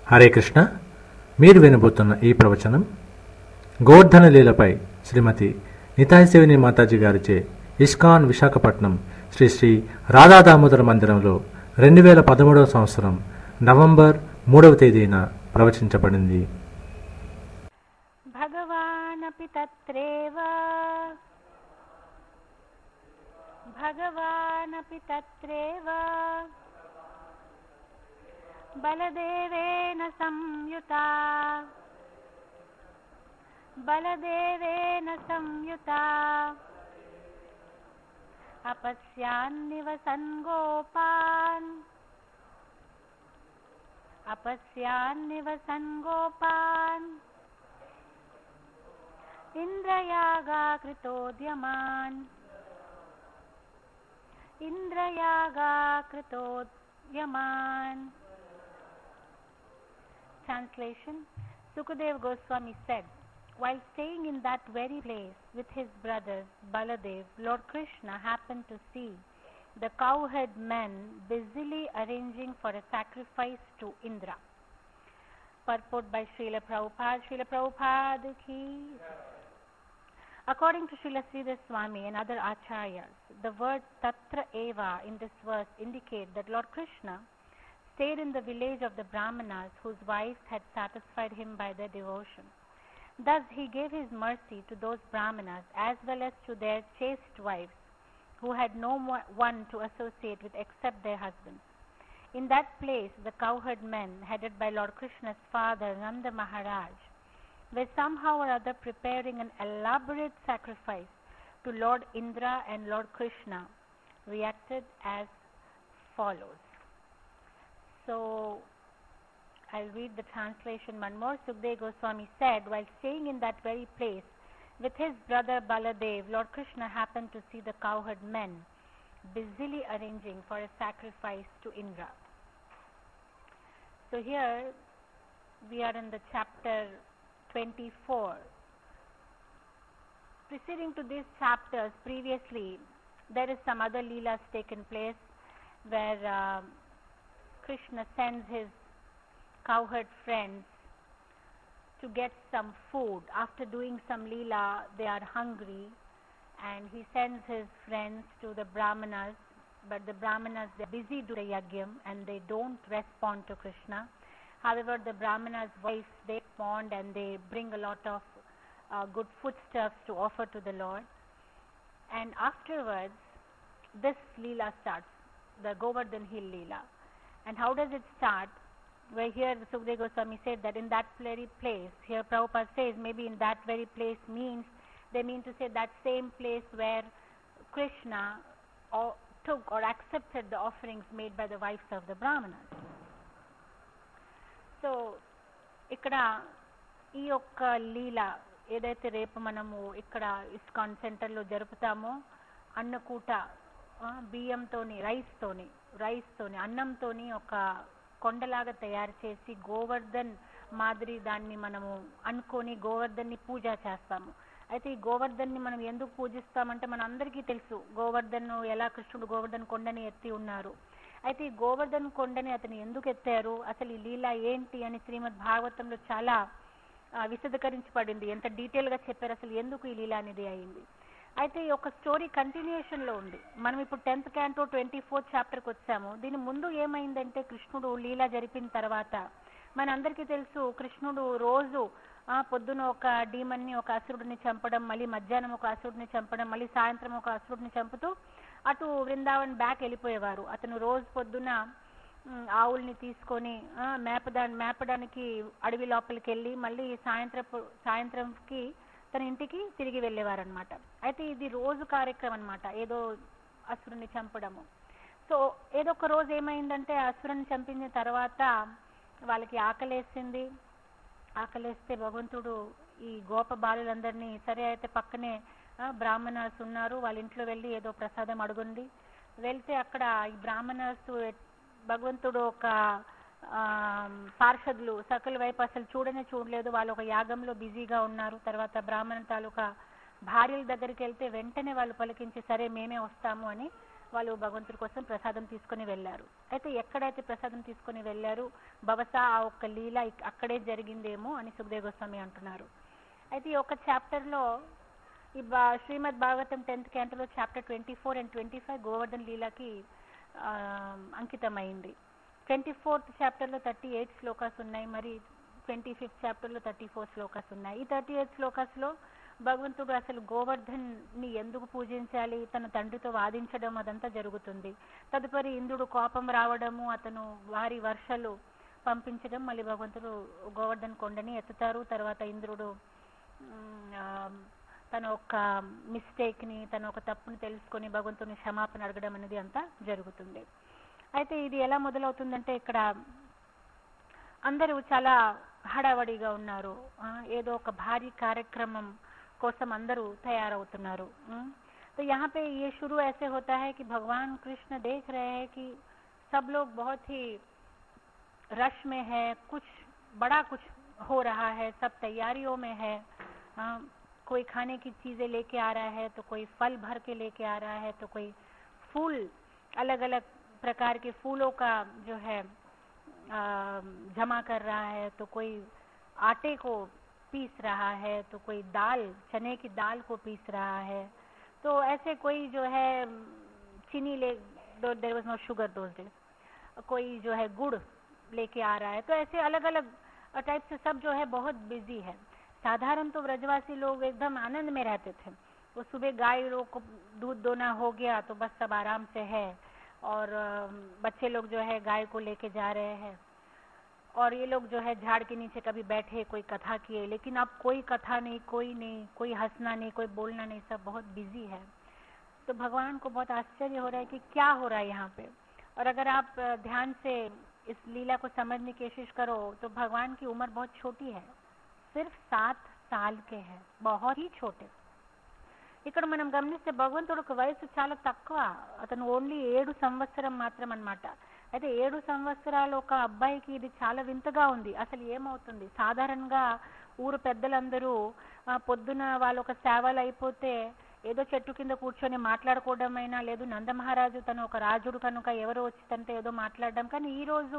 హరే కృష్ణ. మీరు వినబోతున్న ఈ ప్రవచనం గోవర్ధన లీలపై శ్రీమతి నితాయసేవిని మాతాజీ గారిచే ఇస్కాన్ విశాఖపట్నం శ్రీ శ్రీ రాధా దామోదర మందిరంలో 2013 సంవత్సరం నవంబర్ 3వ తేదీన ప్రవచించబడింది. భగవానపి తత్రేవ బలదేవేన సంయుతా అపశ్యాన్నివసన్ గోపాన్ ఇంద్రయాగా కృతోద్యమాన్ Translation. Sukadeva Goswami said, while staying in that very place with his brothers Baladev, Lord Krishna happened to see the cowherd men busily arranging for a sacrifice to Indra. Purport by Srila Prabhupada ki. According to Srila Sridhar Swami and other acharyas, the word Tatra Eva in this verse indicates that Lord Krishna stayed in the village of the Brahmanas whose wives had satisfied him by their devotion. Thus he gave his mercy to those Brahmanas as well as to their chaste wives who had no one to associate with except their husbands. In that place the cowherd men, headed by Lord Krishna's father Nanda Maharaj, were somehow or other preparing an elaborate sacrifice to Lord Indra, and Lord Krishna reacted as follows. So I'll read the translation one more. Sukadeva Goswami said, while staying in that very place with his brother Baladev, Lord Krishna happened to see the cowherd men busily arranging for a sacrifice to Indra. So here we are in the chapter 24. Preceding to these chapters, previously there is some other leelas taken place where Krishna sends his cowherd friends to get some food. After doing some leela, they are hungry, and he sends his friends to the Brahmanas, but the Brahmanas, they are busy doing the yagyam and they don't respond to Krishna. However, the Brahmanas' wives, they respond and they bring a lot of good foodstuffs to offer to the Lord. And afterwards, this leela starts, the Govardhan Hill leela. And how does it start? Where here Sukadeva Goswami said that in that very place, here Prabhupada says maybe in that very place means, they mean to say that same place where Krishna took or accepted the offerings made by the wives of the Brahmanas. So ఇక్కడ ఈ యొక్క లీల ఏదైతే రేపు మనము ఇక్కడ ISKCON సెంటర్లో జరుపుతామో, అన్నకూట బియ్యంతోని రైస్తోని అన్నంతోని ఒక కొండలాగా తయారు చేసి గోవర్ధన్ మాదిరి దాన్ని మనము అనుకొని గోవర్ధన్ని పూజ చేస్తాము. అయితే ఈ గోవర్ధన్ని మనం ఎందుకు పూజిస్తామంటే మన అందరికీ తెలుసు గోవర్ధన్ ఎలా కృష్ణుడు గోవర్ధన్ కొండని ఎత్తి ఉన్నారు. అయితే ఈ గోవర్ధన్ కొండని అతను ఎందుకు ఎత్తారు, అసలు ఈ లీల ఏంటి అని శ్రీమద్ భాగవతంలో చాలా విశదీకరించబడింది. ఎంత డీటెయిల్గా చెప్పారు అసలు ఎందుకు ఈ లీల అనేది అయింది. అయితే ఈ యొక్క స్టోరీ కంటిన్యూషన్ లో ఉంది. మనం ఇప్పుడు 10th canto 24th చాప్టర్కి వచ్చాము. దీని ముందు ఏమైందంటే కృష్ణుడు లీల జరిపిన తర్వాత మనందరికీ తెలుసు కృష్ణుడు రోజు పొద్దున ఒక డీమన్ని ఒక అసురుడిని చంపడం, మళ్ళీ మధ్యాహ్నం ఒక అసురుడిని చంపడం, మళ్ళీ సాయంత్రం ఒక అసురుడిని చంపుతూ అటు వృందావన్ బ్యాక్ వెళ్ళిపోయేవారు. అతను రోజు పొద్దున ఆవుల్ని తీసుకొని మేపడానికి అడవి లోపలికి వెళ్ళి మళ్ళీ సాయంత్రంకి తన ఇంటికి తిరిగి వెళ్ళేవారనమాట. అయితే ఇది రోజు కార్యక్రమం అనమాట, ఏదో అసురుని చంపడము. సో ఏదో ఒక రోజు ఏమైందంటే అసురుని చంపిన తర్వాత వాళ్ళకి ఆకలేస్తే భగవంతుడు ఈ గోప బాలులందరినీ, సరే అయితే పక్కనే బ్రాహ్మణాస్ ఉన్నారు, వాళ్ళ ఇంట్లో వెళ్ళి ఏదో ప్రసాదం అడుగుండి వెళ్తే అక్కడ ఈ బ్రాహ్మణాస్ భగవంతుడు ఒక పార్షదులు సకల వైపు అసలు చూడలేదు, వాళ్ళు ఒక యాగంలో బిజీగా ఉన్నారు. తర్వాత బ్రాహ్మణ తాలూకా భార్యల దగ్గరికి వెళ్తే వెంటనే వాళ్ళు పలికించి సరే మేమే వస్తాము అని వాళ్ళు భగవంతుడి కోసం ప్రసాదం తీసుకొని వెళ్ళారు. అయితే ఎక్కడైతే ప్రసాదం తీసుకొని వెళ్ళారు, బహుశా ఆ ఒక్క లీల అక్కడే జరిగిందేమో అని సుఖదేవ్ గోస్వామి అంటున్నారు. అయితే ఈ ఒక్క చాప్టర్లో ఈ Srimad Bhagavatam 10th canto chapter 24 and 25 Govardhan లీలకి అంకితమైంది. 24th చాప్టర్లో 38 శ్లోకాస్ ఉన్నాయి, మరి 25th చాప్టర్లో 34 శ్లోకాస్ ఉన్నాయి. ఈ 38 శ్లోకాస్లో భగవంతుడు అసలు గోవర్ధన్ని ఎందుకు పూజించాలి, తన తండ్రితో వాదించడం అదంతా జరుగుతుంది. తదుపరి ఇంద్రుడు కోపం రావడము, అతను వారి వర్షాలు పంపించడం, మళ్ళీ భగవంతుడు గోవర్ధన్ కొండని ఎత్తుతారు. తర్వాత ఇంద్రుడు తన ఒక మిస్టేక్ని, తన ఒక తప్పుని తెలుసుకొని భగవంతుని క్షమాపణ అడగడం అనేది అంతా జరుగుతుంది. అయితే ఇది ఎలా మొదలవుతుందంటే ఇక్కడ అందరూ చాలా హడావడిగా ఉన్నారు, ఏదో ఒక భారీ కార్యక్రమం కోసం అందరూ తయారవుతున్నారు. तो यहाँ पे ये शुरू ऐसे होता है कि भगवान कृष्ण देख रहे हैं कि सब लोग बहुत ही रश में है, कुछ बड़ा कुछ हो रहा है, सब तैयारियों में है. कोई खाने की चीजें लेके आ रहा है, तो कोई फल भर के लेके आ रहा है, तो कोई फूल अलग अलग प्रकार के फूलों का जो है जमा कर रहा है, तो कोई आटे को पीस रहा है, तो कोई दाल, चने की दाल को पीस रहा है. तो ऐसे कोई जो है चीनी ले, there was no sugar those days, कोई जो है गुड़ लेके आ रहा है. तो ऐसे अलग अलग टाइप से सब जो है बहुत बिजी है. साधारण तो ब्रजवासी लोग एकदम आनंद में रहते थे. वो सुबह गाय लोग को दूध दोना हो गया तो बस सब आराम से है, और बच्चे लोग जो है गाय को लेके जा रहे हैं, और ये लोग जो है झाड़ के नीचे कभी बैठे, कोई कथा किए. लेकिन अब कोई कथा नहीं, कोई हंसना नहीं, कोई बोलना नहीं, सब बहुत बिजी है. तो भगवान को बहुत आश्चर्य हो रहा है कि क्या हो रहा है यहाँ पे. और अगर आप ध्यान से इस लीला को समझने की कोशिश करो तो भगवान की उम्र बहुत छोटी है, सिर्फ 7 साल के हैं, बहुत ही छोटे. ఇక్కడ మనం గమనిస్తే భగవంతుడికి వయసు చాలా తక్కువ, అతను ఓన్లీ 7 సంవత్సరం మాత్రం అన్నమాట. అయితే 7 సంవత్సరాలు ఒక అబ్బాయికి ఇది చాలా వింతగా ఉంది. అసలు ఏమవుతుంది, సాధారణంగా ఊరు పెద్దలందరూ పొద్దున వాళ్ళు ఒక సేవలు అయిపోతే ఏదో చెట్టు కింద కూర్చొని మాట్లాడుకోవడమైనా, లేదు నందమహారాజు తను ఒక రాజుడు కనుక ఎవరో వచ్చి తనతో ఏదో మాట్లాడడం. కానీ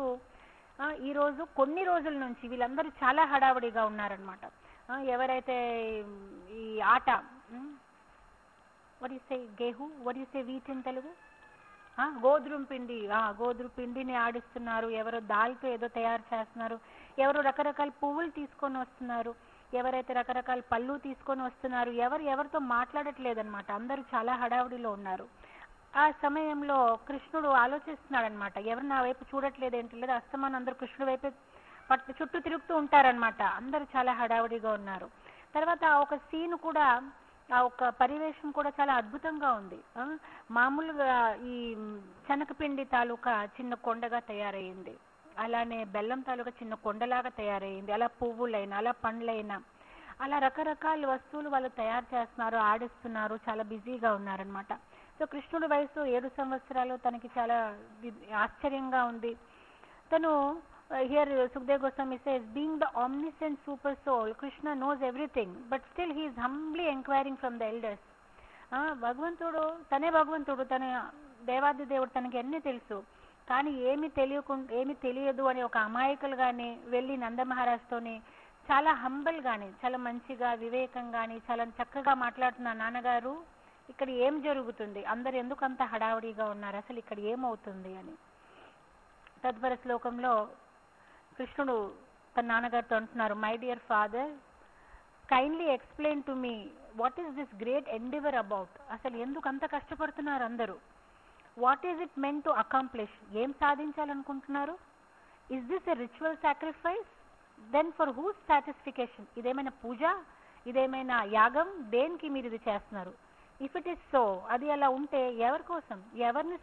ఈరోజు కొన్ని రోజుల నుంచి వీళ్ళందరూ చాలా హడావుడిగా ఉన్నారనమాట. ఎవరైతే ఈ ఆట, what do you say gehu, what do you say wheat in Telugu, గోధుమ పిండిని ఆడిస్తున్నారు, ఎవరో దాల్తో ఏదో తయారు చేస్తున్నారు, ఎవరో రకరకాల పువ్వులు తీసుకొని వస్తున్నారు, ఎవరైతే రకరకాల పళ్ళు తీసుకొని వస్తున్నారు, ఎవరితో మాట్లాడట్లేదన్నమాట. అందరూ చాలా హడావుడిలో ఉన్నారు. ఆ సమయంలో కృష్ణుడు ఆలోచిస్తున్నాడు అనమాట, ఎవరు నా వైపు చూడట్లేదు ఏంటి, లేదా అస్తమానం అందరూ కృష్ణుడి వైపు చుట్టూ తిరుగుతూ ఉంటారనమాట. అందరూ చాలా హడావుడిగా ఉన్నారు. తర్వాత ఒక సీన్ కూడా, ఆ ఒక పరివేషం కూడా చాలా అద్భుతంగా ఉంది. మామూలుగా ఈ శనగపిండి తాలూకా చిన్న కొండగా తయారయ్యింది, అలానే బెల్లం తాలూకా చిన్న కొండలాగా తయారయ్యింది, అలా పువ్వులైనా, అలా పండ్లైనా, అలా రకరకాల వస్తువులు వాళ్ళు తయారు చేస్తున్నారు, ఆడిస్తున్నారు, చాలా బిజీగా ఉన్నారనమాట. సో కృష్ణుడి వయసు 7 సంవత్సరాలు, తనకి చాలా ఆశ్చర్యంగా ఉంది. తను here Sukdev Goswami says, being the omniscient super soul, Krishna knows everything, but still he is humbly inquiring from the elders. భగవంతుడు తనే భగవంతుడు, తన దేవాది దేవుడు, తనకి అన్నీ తెలుసు, కానీ ఏమి తెలియదు అని ఒక అమాయకులుగానే వెళ్ళి నందమహారాజుతోని చాలా హంబల్ గాని, చాలా మంచిగా, వివేకంగాని, చాలా చక్కగా మాట్లాడుతున్న నాన్నగారు, ఇక్కడ ఏం జరుగుతుంది, అందరు ఎందుకు అంత హడావుడిగా ఉన్నారు, అసలు ఇక్కడ ఏమవుతుంది అని. తదుపరి శ్లోకంలో కృష్ణుడు తన నాన్నగారితో అంటున్నారు, my dear father, kindly explain to me what is this great endeavour about. అసలు ఎందుకు అంత కష్టపడుతున్నారు అందరూ? What is it meant to accomplish, ఏం సాధించాలనుకుంటున్నారు? Is this a ritual sacrifice, then for whose satisfaction, ఇదేమైనా పూజ, ఇదేమైనా యాగం, దేనికి మీరు ఇది చేస్తున్నారు? ఇఫ్ ఇట్ ఈస్ సో, అది అలా ఉంటే ఎవరి కోసం, ఎవరిని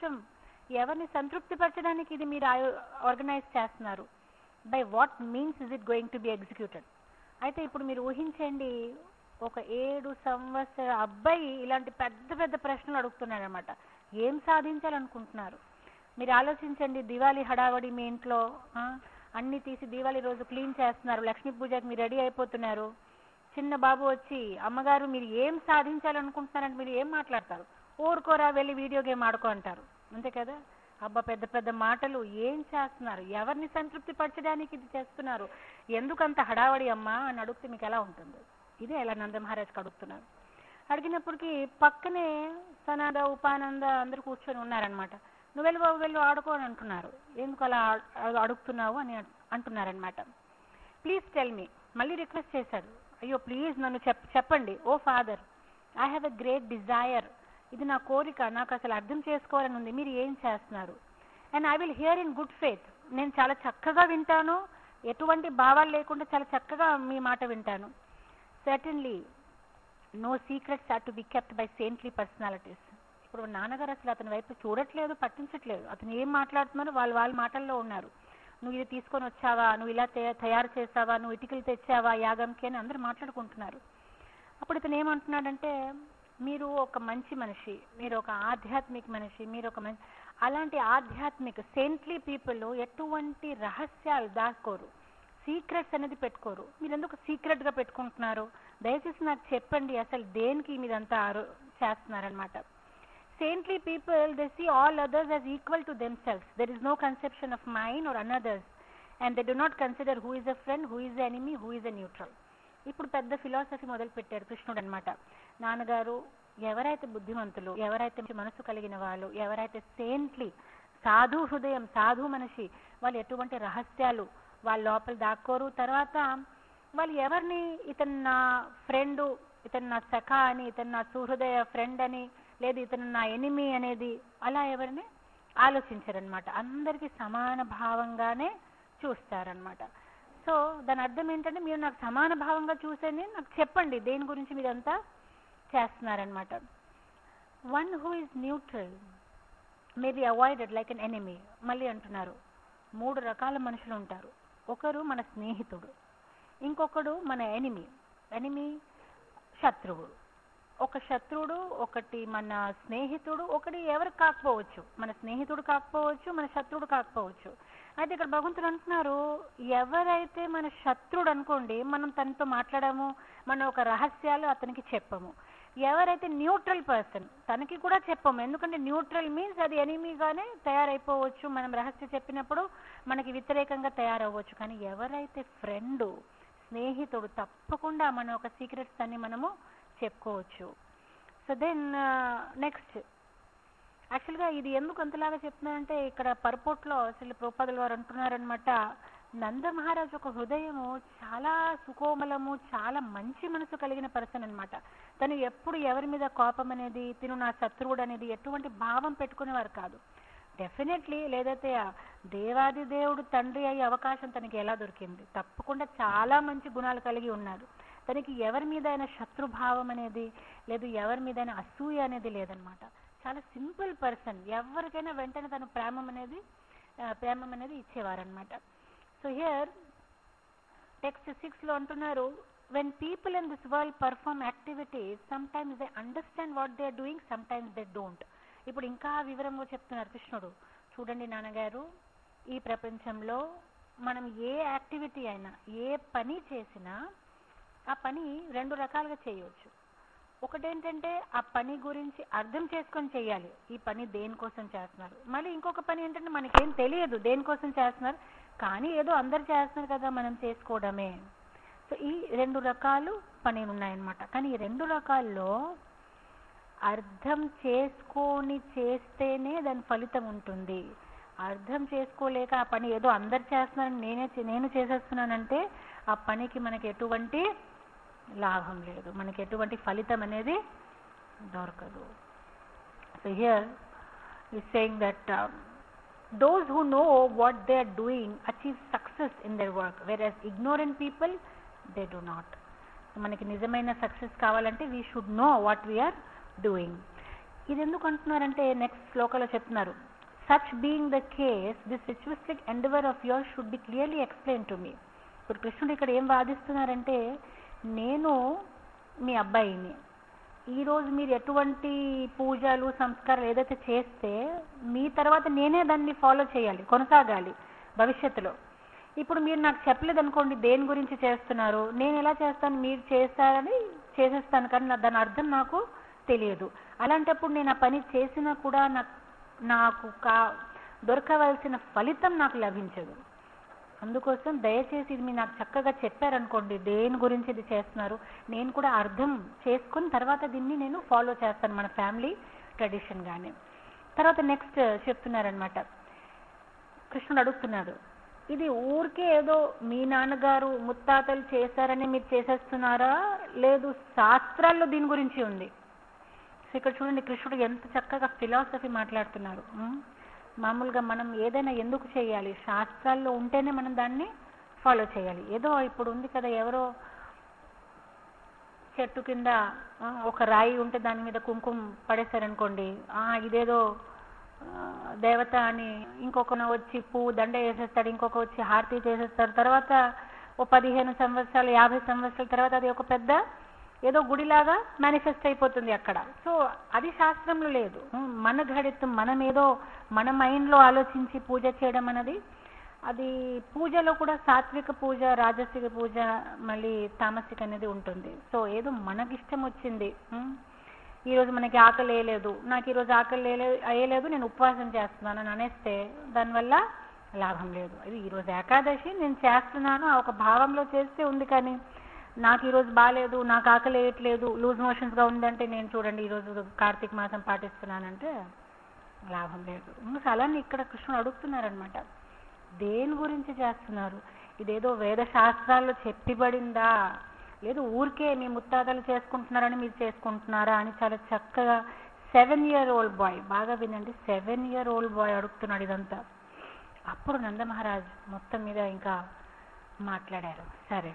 సంతృప్తిపరచడానికి ఇది మీరు ఆర్గనైజ్ చేస్తున్నారు? By what means is it going to be executed? అయితే ఇప్పుడు మీరు ఊహించండి, ఒక 7 సంవత్సరాల అబ్బాయి ఇలాంటి పెద్ద పెద్ద ప్రశ్నలు అడుగుతున్నాడు అనమాట. ఏం సాధించాలనుకుంటున్నారు? మీరు ఆలోచించండి, దివాళీ హడావడి, మీ ఇంట్లో అన్ని తీసి దివాళీ రోజు క్లీన్ చేస్తున్నారు, లక్ష్మీ పూజకి మీరు రెడీ అయిపోతున్నారు, చిన్న బాబు వచ్చి అమ్మగారు మీరు ఏం సాధించాలనుకుంటున్నారంటే మీరు ఏం మాట్లాడతారు? ఊరుకోరా వెళ్ళి వీడియో గేమ్ ఆడుకో అంటారు, అంతే కదా. అబ్బా పెద్ద పెద్ద మాటలు, ఏం చేస్తున్నారు, ఎవరిని సంతృప్తి పరచడానికి ఇది చేస్తున్నారు, ఎందుకంత హడావడి అమ్మా అని అడిగితే మీకు ఎలా ఉంటుంది? ఇదే ఎలా నంద మహారాజ్కి అడుగుతున్నారు. అడిగినప్పటికీ పక్కనే సనాద ఉపానంద అందరూ కూర్చొని ఉన్నారనమాట. నువ్వు వెళ్ళి బాబు వెళ్ళు ఆడుకో అని అంటున్నారు. ఎందుకు అలా అడుగుతున్నావు అని అంటున్నారనమాట. ప్లీజ్ టెల్ మీ, మళ్ళీ రిక్వెస్ట్ చేశాడు, అయ్యో ప్లీజ్ నన్ను చెప్పండి O father, I have a great desire, ఇది నా కోరిక, నాకు అసలు అర్థం చేసుకోవాలని ఉంది, మీరు ఏం చేస్తున్నారు? And I will hear in good faith, నేను చాలా చక్కగా వింటాను, ఎటువంటి భావాలు లేకుండా చాలా చక్కగా మీ మాట వింటాను. Certainly no secrets are to be kept by saintly personalities. ఇప్పుడు నాన్నగారు అసలు అతని వైపు చూడట్లేదు, పట్టించట్లేదు, అతను ఏం మాట్లాడుతున్నారో వాళ్ళ మాటల్లో ఉన్నారు. నువ్వు ఇది తీసుకొని వచ్చావా, నువ్వు ఇలా తయారు చేసావా, నువ్వు ఇటుకలు తెచ్చావా యాగంకి అని అందరూ మాట్లాడుకుంటున్నారు. అప్పుడు ఇతను ఏమంటున్నాడంటే, మీరు ఒక మంచి మనిషి, మీరు ఒక ఆధ్యాత్మిక మనిషి, మీరు ఒక మంచి, అలాంటి ఆధ్యాత్మిక సెయింట్లీ పీపుల్ ఎటువంటి రహస్యాలు దాచుకోరు, సీక్రెట్స్ అనేది పెట్టుకోరు. మీరు ఎందుకు సీక్రెట్గా పెట్టుకుంటున్నారు? దయచేసి నాకు చెప్పండి, అసలు దేనికి మీరంతా చేస్తున్నారనమాట. Saintly people, they see all others as equal to themselves. There is no conception of mine or another's, and they do not consider who is a friend, who is the enemy, who is a neutral. ఇప్పుడు పెద్ద philosophy మొదలు పెట్టారు కృష్ణుడు అనమాట. నాన్నగారు ఎవరైతే బుద్ధిమంతులు, ఎవరైతే మనసు కలిగిన వాళ్ళు, ఎవరైతే సెయింట్లీ సాధు హృదయం, సాధు మనిషి, వాళ్ళు ఎటువంటి రహస్యాలు వాళ్ళ లోపల దాక్కోరు. తర్వాత వాళ్ళు ఎవరిని ఇతను నా ఫ్రెండు, ఇతను నా సఖా అని, ఇతను నా సుహృదయ ఫ్రెండ్ అని, లేదు ఇతను నా ఎనిమి అనేది అలా ఎవరిని ఆలోచించారనమాట. అందరికీ సమాన భావంగానే చూస్తారనమాట. సో దాని అర్థం ఏంటంటే, మీరు నాకు సమాన భావంగా చూసేది నాకు చెప్పండి, దేని గురించి మీరంతా చేస్తున్నారనమాట. One who is neutral may be avoided like an enemy. మళ్ళీ అంటున్నారు, 3 రకాల మనుషులు ఉంటారు. ఒకరు మన స్నేహితుడు, ఇంకొకడు మన ఎనిమి శత్రువు. ఒక శత్రువుడు, ఒకటి మన స్నేహితుడు, ఒకటి ఎవరికి కాకపోవచ్చు, మన స్నేహితుడు కాకపోవచ్చు, మన శత్రువుడు కాకపోవచ్చు. అయితే ఇక్కడ భగవంతుడు అంటున్నారు, ఎవరైతే మన శత్రుడు అనుకోండి, మనం తనతో మాట్లాడము, మన ఒక రహస్యాలు అతనికి చెప్పము. ఎవరైతే న్యూట్రల్ పర్సన్, తనకి కూడా చెప్పము, ఎందుకంటే న్యూట్రల్ మీన్స్ అది ఎనిమీగానే తయారైపోవచ్చు, మనం రహస్యం చెప్పినప్పుడు మనకి వ్యతిరేకంగా తయారవ్వచ్చు. కానీ ఎవరైతే ఫ్రెండు, స్నేహితుడు, తప్పకుండా మన ఒక సీక్రెట్స్ అన్ని మనము చెప్పుకోవచ్చు. సో దెన్ నెక్స్ట్, యాక్చువల్గా ఇది ఎందుకు అంతలాగా చెప్తున్నారంటే, ఇక్కడ పర్పోర్ట్లో అసలు ప్రభుపాదుల వారు అంటున్నారనమాట, నంద మహారాజు ఒక హృదయము చాలా సుకోమలము, చాలా మంచి మనసు కలిగిన పర్సన్ అనమాట. తను ఎప్పుడు ఎవరి మీద కోపం అనేది, తిను నా శత్రువుడు అనేది ఎటువంటి భావం పెట్టుకునేవారు కాదు. డెఫినెట్లీ లేదైతే దేవాది దేవుడు తండ్రి అయ్యే అవకాశం తనకి ఎలా దొరికింది? తప్పకుండా చాలా మంచి గుణాలు కలిగి ఉన్నాడు. తనకి ఎవరి మీద అయినా శత్రుభావం అనేది లేదు, ఎవరి మీద అయినా అసూయ అనేది లేదనమాట. చాలా సింపుల్ పర్సన్, ఎవరికైనా వెంటనే తను ప్రేమం అనేది ఇచ్చేవారనమాట. సో హియర్ టెక్స్ట్ 6లో అంటున్నారు, when people in this world perform activities, sometimes they understand what they are doing, sometimes they don't. ఇప్పుడు ఇంకా వివరంగా చెప్తున్నారు కృష్ణుడు, చూడండి నాన్నగారు, ఈ ప్రపంచంలో మనం ఏ యాక్టివిటీ అయినా, ఏ పని చేసినా ఆ పని 2 రకాలుగా చేయవచ్చు. ఒకటేంటంటే ఆ పని గురించి అర్థం చేసుకొని చేయాలి, ఈ పని దేనికోసం చేస్తున్నారు. మళ్ళీ ఇంకొక పని ఏంటంటే మనకేం తెలియదు దేనికోసం చేస్తున్నారు, కానీ ఏదో అందరు చేస్తున్నారు కదా మనం చేసుకోవడమే. సో ఈ 2 రకాలు పని ఉన్నాయన్నమాట. కానీ ఈ 2 రకాల్లో అర్థం చేసుకొని చేస్తేనే దాని ఫలితం ఉంటుంది. అర్థం చేసుకోలేక ఆ పని ఏదో అందరు చేస్తున్నారని నేను చేసేస్తున్నానంటే ఆ పనికి మనకి ఎటువంటి లాభం లేదు, మనకి ఎటువంటి ఫలితం అనేది దొరకదు. So here is saying that those who know what they are doing achieve success in their work, whereas ignorant people, they do not. మనకి నిజమైన సక్సెస్ కావాలంటే we should know what we are doing. ఇది ఎందుకు అంటున్నారంటే next శ్లోకంలో చెప్తున్నారు, such being the case, this ritualistic endeavor of yours should be clearly explained to me. ఇప్పుడు కృష్ణుడు ఇక్కడ ఏం వాదిస్తున్నారంటే, నేను మీ అబ్బాయిని, ఈరోజు మీరు ఎటువంటి పూజలు సంస్కారాలు ఏదైతే చేస్తే మీ తర్వాత నేనే దాన్ని ఫాలో చేయాలి, కొనసాగాలి భవిష్యత్తులో. ఇప్పుడు మీరు నాకు చెప్పలేదు అనుకోండి దేని గురించి చేస్తున్నారు, నేను ఎలా చేస్తాను, మీరు చేస్తారని చేసేస్తాను, కానీ దాని అర్థం నాకు తెలియదు. అలాంటప్పుడు నేను ఆ పని చేసినా కూడా నాకు దొరకవలసిన ఫలితం నాకు లభించదు. అందుకోసం దయచేసి ఇది మీరు నాకు చక్కగా చెప్పారనుకోండి, దేని గురించి ఇది చేస్తున్నారు, నేను కూడా అర్థం చేసుకుని తర్వాత దీన్ని నేను ఫాలో చేస్తాను మన ఫ్యామిలీ ట్రెడిషన్ గానే. తర్వాత నెక్స్ట్ చెప్తున్నారనమాట, కృష్ణుడు అడుగుతున్నాడు, ఇది ఊరికే ఏదో మీ నాన్నగారు ముత్తాతలు చేశారని మీరు చేసేస్తున్నారా, లేదు శాస్త్రాల్లో దీని గురించి ఉంది. సో ఇక్కడ చూడండి కృష్ణుడు ఎంత చక్కగా ఫిలాసఫీ మాట్లాడుతున్నారు. మామూలుగా మనం ఏదైనా ఎందుకు చేయాలి, శాస్త్రాల్లో ఉంటేనే మనం దాన్ని ఫాలో చేయాలి. ఏదో ఇప్పుడు ఉంది కదా, ఎవరో చెట్టు కింద ఒక రాయి ఉంటే దాని మీద కుంకుమ పడేశారనుకోండి, ఇదేదో దేవత అని ఇంకొకన వచ్చి పువ్వు దండ వేసేస్తాడు, ఇంకొక వచ్చి హారతి చేసేస్తాడు, తర్వాత ఓ 15 సంవత్సరాలు 50 సంవత్సరాల తర్వాత అది ఒక పెద్ద ఏదో గుడిలాగా మేనిఫెస్ట్ అయిపోతుంది అక్కడ. సో అది శాస్త్రంలో లేదు. మన గడితం మనం ఏదో మన మైండ్లో ఆలోచించి పూజ చేయడం అనేది, అది పూజలో కూడా సాత్విక పూజ, రాజసిక పూజ, మళ్ళీ తామసిక అనేది ఉంటుంది. సో ఏదో మనకిష్టం వచ్చింది, ఈరోజు మనకి ఆకలి వేయలేదు, నాకు ఈరోజు ఆకలి వేయలేదు, నేను ఉపవాసం చేస్తున్నాను అని అనేస్తే దానివల్ల లాభం లేదు. ఇది ఈరోజు ఏకాదశి నేను చేస్తున్నాను ఆ ఒక భావంలో చేస్తే ఉంది, కానీ నాకు ఈరోజు బాగాలేదు, నాకు ఆకలి వేయట్లేదు, లూజ్ మోషన్స్గా ఉందంటే నేను చూడండి ఈరోజు కార్తీక మాసం పాటిస్తున్నానంటే లాభం లేదు. అలానే ఇక్కడ కృష్ణుడు అడుగుతున్నారనమాట, దేని గురించి చేస్తున్నారు, ఇదేదో వేద శాస్త్రాల్లో చెప్పబడిందా, లేదు ఊరికే మీ ముత్తాతలు చేసుకుంటున్నారని మీరు చేసుకుంటున్నారా అని చాలా చక్కగా 7-year-old బాయ్, బాగా వినండి, 7-year-old బాయ్ అడుగుతున్నాడు ఇదంతా. అప్పుడు నందమహారాజ్ మొత్తం మీద ఇంకా మాట్లాడారు. సరే,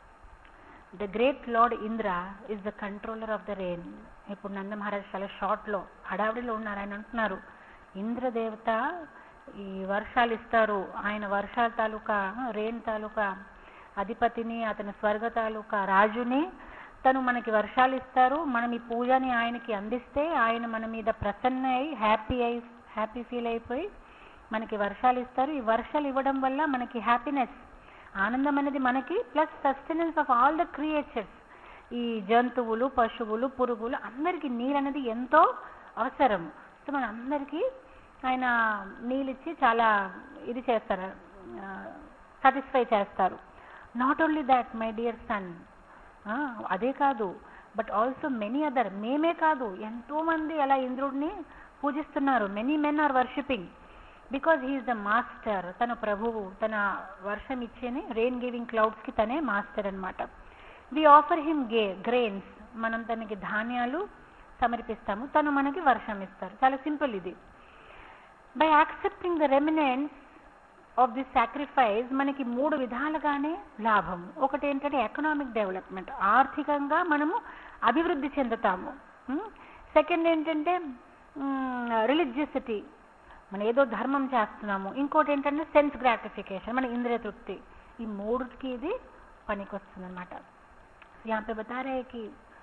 the great lord Indra is the controller of the rain. ఇప్పుడు నందమహారాజ్ చాలా షార్ట్లో హడావిడిలో ఉన్నారు. ఆయన అంటున్నారు, ఇంద్రదేవత ఈ వర్షాలు ఇస్తారు, ఆయన వర్షాల తాలూకా రెయిన్ తాలూకా అధిపతిని, అతని స్వర్గ తాలూకా రాజుని, తను మనకి వర్షాలు ఇస్తారు. మనం ఈ పూజని ఆయనకి అందిస్తే ఆయన మన మీద ప్రసన్న అయి హ్యాపీ ఫీల్ అయిపోయి మనకి వర్షాలు ఇస్తారు. ఈ వర్షాలు ఇవ్వడం వల్ల మనకి హ్యాపీనెస్, ఆనందం అనేది మనకి, plus sustenance of all the creatures, ఈ జంతువులు, పశువులు, పురుగులు అందరికీ నీళ్ళు అనేది ఎంతో అవసరం. సో మన అందరికీ ఆయన నీళ్ళిచ్చి చాలా ఇది చేస్తారు, సాటిస్ఫై చేస్తారు. Not only that my dear son, అదే కాదు, బట్ ఆల్సో మెనీ అదర్, మేమే కాదు ఎంతోమంది అలా ఇంద్రుడిని పూజిస్తున్నారు. Many men are worshipping because he is the master. తన ప్రభువు, తన వర్షం ఇచ్చేని రెయిన్ గివింగ్ క్లౌడ్స్కి తనే మాస్టర్ అనమాట. వి ఆఫర్ హిమ్ గ్రెయిన్స్, మనం తనకి ధాన్యాలు సమర్పిస్తాము, తను మనకి వర్షం ఇస్తారు. చాలా సింపుల్ ఇది. By accepting the remnants of this sacrifice మనకి 3 విధాలుగానే లాభం. ఒకటి ఏంటంటే ఎకనామిక్ డెవలప్మెంట్, ఆర్థికంగా మనము అభివృద్ధి చెందుతాము. సెకండ్ ఏంటంటే రిలీజియసిటీ, మనం ఏదో ధర్మం చేస్తున్నాము. ఇంకోటి ఏంటంటే సెన్స్ గ్రాటిఫికేషన్, మన ఇంద్రియ తృప్తి. ఈ 3కి ఇది పనికి వస్తుంది అనమాట. यहाँ पे बता रहे हैं कि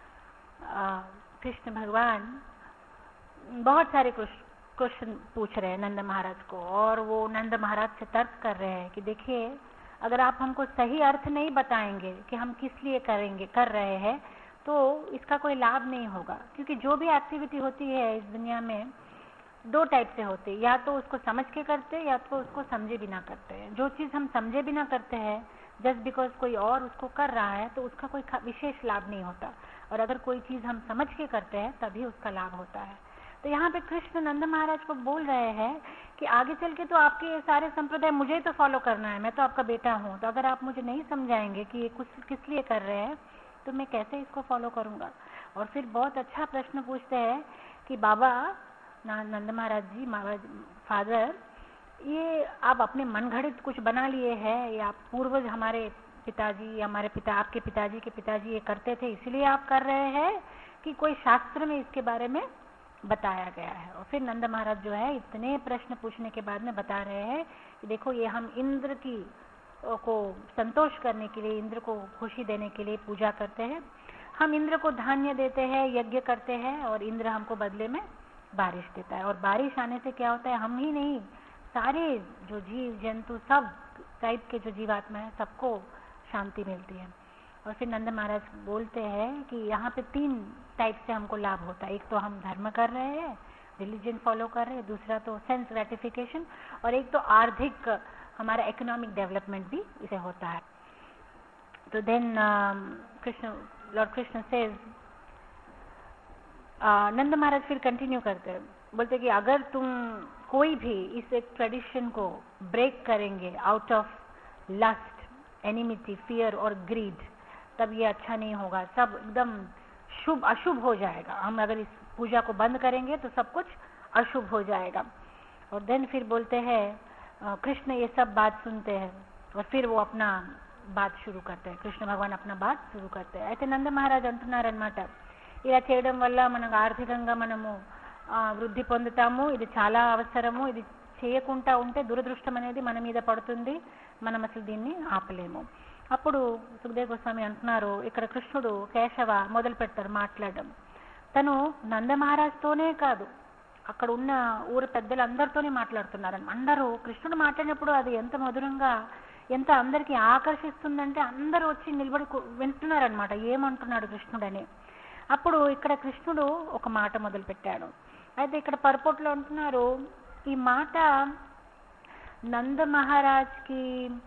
कृष्ण भगवान बहुत सारे क्वेश्चन पूछ रहे हैं नंद महाराज को, और वो नंद महाराज से तर्क कर रहे हैं कि देखिए, अगर आप हमको सही अर्थ नहीं बताएंगे कि हम किस लिए कर रहे हैं, तो इसका कोई लाभ नहीं होगा. क्योंकि जो भी एक्टिविटी होती है इस दुनिया में 2 टाइप से होती है, या तो उसको समझ के करते हैं या तो उसको समझे बिना करते हैं. जो चीज़ हम समझे बिना करते हैं जस्ट बिकॉज कोई और उसको कर रहा है तो उसका कोई विशेष लाभ नहीं होता, और अगर कोई चीज़ हम समझ के करते हैं तभी उसका लाभ होता है. तो यहाँ पे कृष्ण नंद महाराज को बोल रहे हैं कि आगे चल के तो आपके ये सारे संप्रदाय मुझे ही तो फॉलो करना है, मैं तो आपका बेटा हूँ, तो अगर आप मुझे नहीं समझाएंगे कि ये कुछ किस लिए कर रहे हैं तो मैं कैसे इसको फॉलो करूँगा. और फिर बहुत अच्छा प्रश्न पूछते हैं कि बाबा नंद महाराज जी, फादर, ये आप अपने मन घड़ित कुछ बना लिए हैं, या पूर्वज हमारे पिताजी, हमारे पिता, आपके पिताजी के पिताजी ये करते थे इसलिए आप कर रहे हैं, कि कोई शास्त्र में इसके बारे में बताया गया है. और फिर नंद महाराज जो है इतने प्रश्न पूछने के बाद में बता रहे हैं कि देखो, ये हम इंद्र की को संतोष करने के लिए, इंद्र को खुशी देने के लिए पूजा करते हैं. हम इंद्र को धान्य देते हैं, यज्ञ करते हैं, और इंद्र हमको बदले में बारिश देता है. और बारिश आने से क्या होता है, हम ही नहीं, सारे जो जीव जंतु, सब टाइप के जो जीवात्मा है, सबको शांति मिलती है. और फिर नंद महाराज बोलते हैं कि यहाँ पे 3 टाइप से हमको लाभ होता है। एक तो हम धर्म कर रहे हैं, रिलीजन फॉलो कर रहे हैं, दूसरा तो सेंस ग्रेटिफिकेशन, और एक तो आर्थिक हमारा इकोनॉमिक डेवलपमेंट भी इसे होता है। तो then lord Krishna says, Nand Maharaj फिर कंटिन्यू करते हैं, बोलते कि अगर तुम कोई भी इस एक ट्रेडिशन को ब्रेक करेंगे out of lust, enmity, fear और ग्रीड, तब ये अच्छा नहीं होगा, सब एकदम शुभ अशुभ हो जाएगा। हम अगर इस पूजा को बंद करेंगे तो सब कुछ अशुभ हो जाएगा। और देन फिर बोलते हैं, कृष्ण ये सब बात सुनते हैं और फिर वो अपना బాత్ షురూ करते हैं, కృష్ణ భగవాన్ अपना బాత్ షురూ करते हैं। అయితే నంద మహారాజ్ అంటున్నారనమాట, ఇలా చేయడం వల్ల మనకు ఆర్థికంగా మనము వృద్ధి పొందుతాము, ఇది చాలా అవసరము, ఇది చేయకుండా ఉంటే దురదృష్టం అనేది మన మీద పడుతుంది, మనం అసలు దీన్ని ఆపలేము. అప్పుడు సుఖదేవ్ గోస్వామి అంటున్నారు, ఇక్కడ కృష్ణుడు కేశవ మొదలు పెడతారు మాట్లాడడం. తను నంద మహారాజ్తోనే కాదు, అక్కడ ఉన్న ఊరు పెద్దలందరితోనే మాట్లాడుతున్నారు. అందరూ కృష్ణుడు మాట్లాడినప్పుడు అది ఎంత మధురంగా, ఎంత అందరికీ ఆకర్షిస్తుందంటే అందరూ వచ్చి నిలబడి వింటున్నారనమాట ఏమంటున్నాడు కృష్ణుడని. అప్పుడు ఇక్కడ కృష్ణుడు ఒక మాట మొదలు పెట్టాడు. అయితే ఇక్కడ పర్పోట్లో అంటున్నారు, ఈ మాట నంద మహారాజ్కి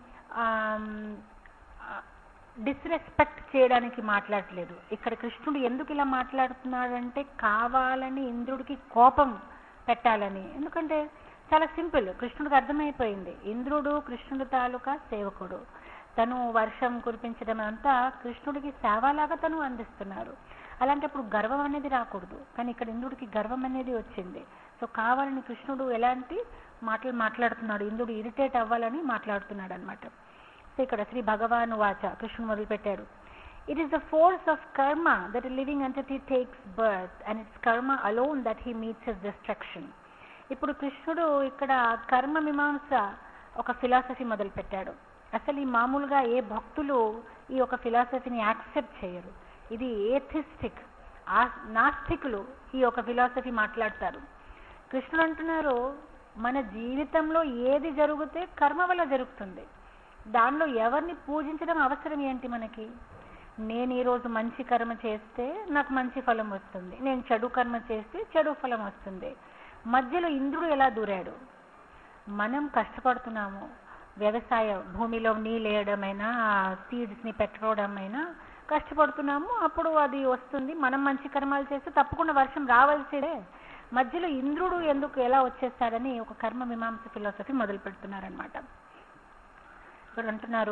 డిస్రెస్పెక్ట్ చేయడానికి మాట్లాడలేదు. ఇక్కడ కృష్ణుడు ఎందుకు ఇలా మాట్లాడుతున్నాడంటే కావాలని ఇంద్రుడికి కోపం పెట్టాలని. ఎందుకంటే చాలా సింపుల్, కృష్ణుడికి అర్థమైపోయింది, ఇంద్రుడు కృష్ణుడి తాలూకా సేవకుడు, తను వర్షం కురిపించడం అంతా కృష్ణుడికి సేవలాగా తను అందిస్తున్నారు. అలాంటప్పుడు గర్వం అనేది రాకూడదు, కానీ ఇక్కడ ఇంద్రుడికి గర్వం అనేది వచ్చింది. సో కావాలని కృష్ణుడు ఎలాంటి మాటలు మాట్లాడుతున్నాడు, ఇంద్రుడు ఇరిటేట్ అవ్వాలని మాట్లాడుతున్నాడు అనమాట. సో ఇక్కడ శ్రీ భగవాన్ వాచ, కృష్ణుడు మొదలుపెట్టాడు, it is the force of karma that a living entity takes birth and it's karma alone that he meets his destruction. ఇప్పుడు కృష్ణుడు ఇక్కడ కర్మ మీమాంస ఒక ఫిలాసఫీ మొదలు పెట్టాడు. అసలు ఈ మామూలుగా ఏ భక్తులు ఈ ఒక ఫిలాసఫీని యాక్సెప్ట్ చేయరు. ఇది ఏథిస్టిక్, నాస్తికులు ఈ ఒక ఫిలాసఫీ మాట్లాడతారు. కృష్ణుడు అంటున్నారు, మన జీవితంలో ఏది జరిగితే కర్మ వల్ల జరుగుతుంది, దానిలో ఎవరిని పూజించడం అవసరం ఏంటి మనకి? నేను ఈరోజు మంచి కర్మ చేస్తే నాకు మంచి ఫలం వస్తుంది, నేను చెడు కర్మ చేస్తే చెడు ఫలం వస్తుంది. మధ్యలో ఇంద్రుడు ఎలా దూరాడు? మనం కష్టపడుతున్నాము, వ్యవసాయ భూమిలో నీళ్ళేయడమైనా సీడ్స్ని పెట్టుకోవడమైనా కష్టపడుతున్నాము, అప్పుడు అది వస్తుంది. మనం మంచి కర్మాలు చేస్తే తప్పకుండా వర్షం రావాల్సిందే. మధ్యలో ఇంద్రుడు ఎందుకు ఎలా వచ్చేస్తాడని ఒక కర్మ మీమాంస ఫిలాసఫీ మొదలు పెడుతున్నారనమాట. ఇక్కడ అంటున్నారు,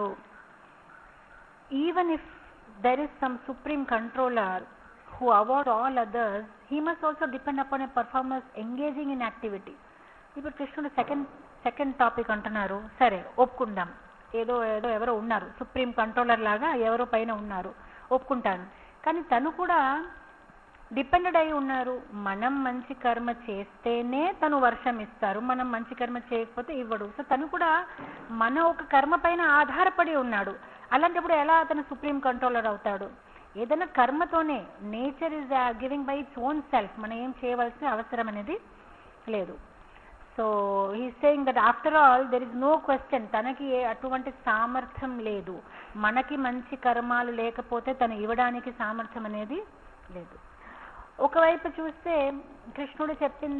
even if there is some supreme controller who award all others, he must also depend upon a performers engaging in activity. ఇప్పుడు కృష్ణుడు సెకండ్ టాపిక్ అంటున్నారు, సరే ఒప్పుకుందాం, ఏదో ఎవరో ఉన్నారు, సుప్రీం కంట్రోలర్ లాగా ఎవరో పైన ఉన్నారు, ఒప్పుకుంటాను, కానీ తను కూడా డిపెండెడ్ అయి ఉన్నారు. మనం మంచి కర్మ చేస్తేనే తను వర్షం ఇస్తారు, మనం మంచి కర్మ చేయకపోతే ఇవ్వడు. సో తను కూడా మన ఒక కర్మ పైన ఆధారపడి ఉన్నాడు. అలాంటప్పుడు ఎలా అతను సుప్రీం కంట్రోలర్ అవుతాడు? ఏదైనా కర్మతోనే, nature is giving by its own self, మనం ఏం చేయవలసిన అవసరం అనేది లేదు. So he saying that after all there is no question, తనకి అటువంటి సామర్థ్యం లేదు. మనకి మంచి కర్మాలు లేకపోతే తను ఇవ్వడానికి సామర్థ్యం అనేది లేదు. ఒకవైపు చూస్తే కృష్ణుడు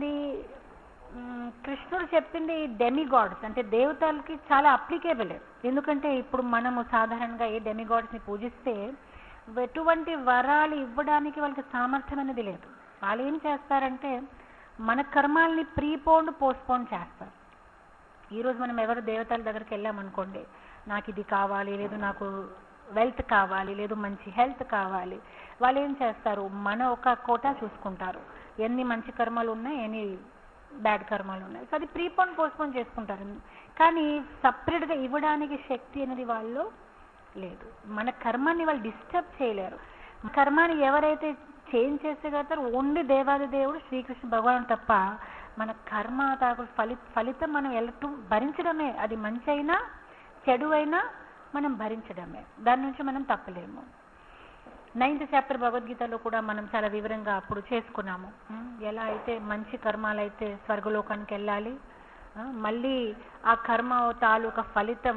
చెప్పింది డెమిగాడ్స్ అంటే దేవతలకి చాలా అప్లికేబుల్. ఎందుకంటే ఇప్పుడు మనము సాధారణంగా ఏ డెమిగాడ్స్ని పూజిస్తే ఎటువంటి వరాలు ఇవ్వడానికి వాళ్ళకి సామర్థ్యం అనేది లేదు. వాళ్ళు ఏం చేస్తారంటే మన కర్మాల్ని పోస్ట్పోన్ చేస్తారు. ఈరోజు మనం ఎవరు దేవతల దగ్గరికి వెళ్ళామనుకోండి, నాకు ఇది కావాలి, లేదు నాకు వెల్త్ కావాలి, లేదు మంచి హెల్త్ కావాలి, వాళ్ళు ఏం చేస్తారు, మన ఒక కోటా చూసుకుంటారు, ఎన్ని మంచి కర్మలు ఉన్నాయి, ఎన్ని బ్యాడ్ కర్మలు ఉన్నాయి. సో అది పోస్ట్పోన్ చేసుకుంటారు. కానీ సపరేట్గా ఇవ్వడానికి శక్తి అనేది వాళ్ళు లేదు. మన కర్మాన్ని వాళ్ళు డిస్టర్బ్ చేయలేరు. కర్మాన్ని ఎవరైతే చేంజ్ చేసేగలుగుతారో ఓన్లీ దేవాది దేవుడు శ్రీకృష్ణ భగవాన్ తప్ప మన కర్మ ఫలితం మనం ఎల్లటూ భరించడమే. అది మంచి అయినా చెడు అయినా మనం భరించడమే, దాని నుంచి మనం తప్పలేము. 9th చాప్టర్ భగవద్గీతలో కూడా మనం చాలా వివరంగా అప్పుడు చేసుకున్నాము. ఎలా అయితే మంచి కర్మాలైతే స్వర్గలోకానికి వెళ్ళాలి, మళ్ళీ ఆ కర్మ తాలూకా ఫలితం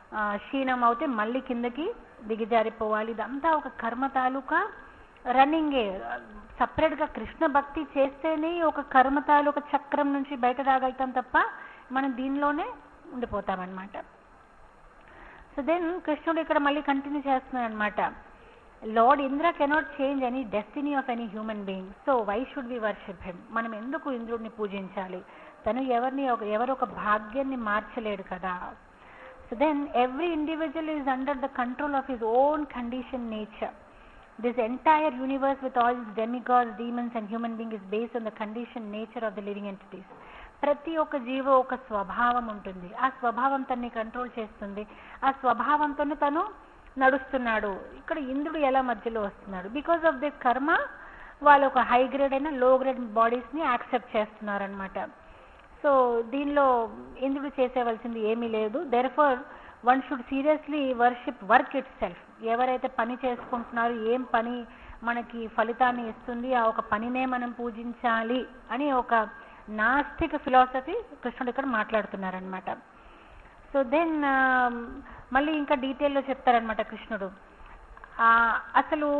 క్షీణం అవుతే మళ్ళీ కిందకి దిగజారిపోవాలి. ఇదంతా ఒక కర్మ తాలూకా రన్నింగే. సపరేట్గా కృష్ణ భక్తి చేస్తేనే ఒక కర్మ తాలూకా చక్రం నుంచి బయట రాగలుగుతాం తప్ప మనం దీనిలోనే ఉండిపోతామన్నమాట. సో దెన్ కృష్ణుడు ఇక్కడ మళ్ళీ కంటిన్యూ చేస్తున్నాడు అనమాట. Lord Indra cannot change any destiny of any human being, so why should we worship him? మనం ఎందుకు ఇంద్రుడిని పూజించాలి? తను ఎవరొక భాగ్యాన్ని మార్చలేడు కదా. So then every individual is under the control of his own condition nature. This entire universe with all its demigods, demons and human beings is based on the conditioned nature of the living entities. ప్రతి ఒక్క జీవ ఒక స్వభావం ఉంటుంది. ఆ స్వభావం తన్ని control చేస్తుంది. ఆ స్వభావంతోనే తను నడుస్తున్నాడు. ఇక్కడ ఇంద్రుడు ఎలా మధ్యలో వస్తున్నాడు? బికాస్ ఆఫ్ దిస్ కర్మ వాళ్ళు ఒక హై గ్రేడ్ అయినా లో గ్రేడ్ బాడీస్ని యాక్సెప్ట్ చేస్తున్నారనమాట. సో దీనిలో ఇంద్రుడు చేసేవలసింది ఏమీ లేదు. Therefore one should seriously worship work itself. ఎవరైతే పని చేసుకుంటున్నారో, ఏం పని మనకి ఫలితాన్ని ఇస్తుంది, ఆ ఒక పనినే మనం పూజించాలి అని ఒక నాస్తిక ఫిలాసఫీ కృష్ణుడు ఇక్కడ మాట్లాడుతున్నారనమాట. సో దెన్ మళ్ళీ ఇంకా డీటెయిల్లో చెప్తారనమాట కృష్ణుడు. అసలు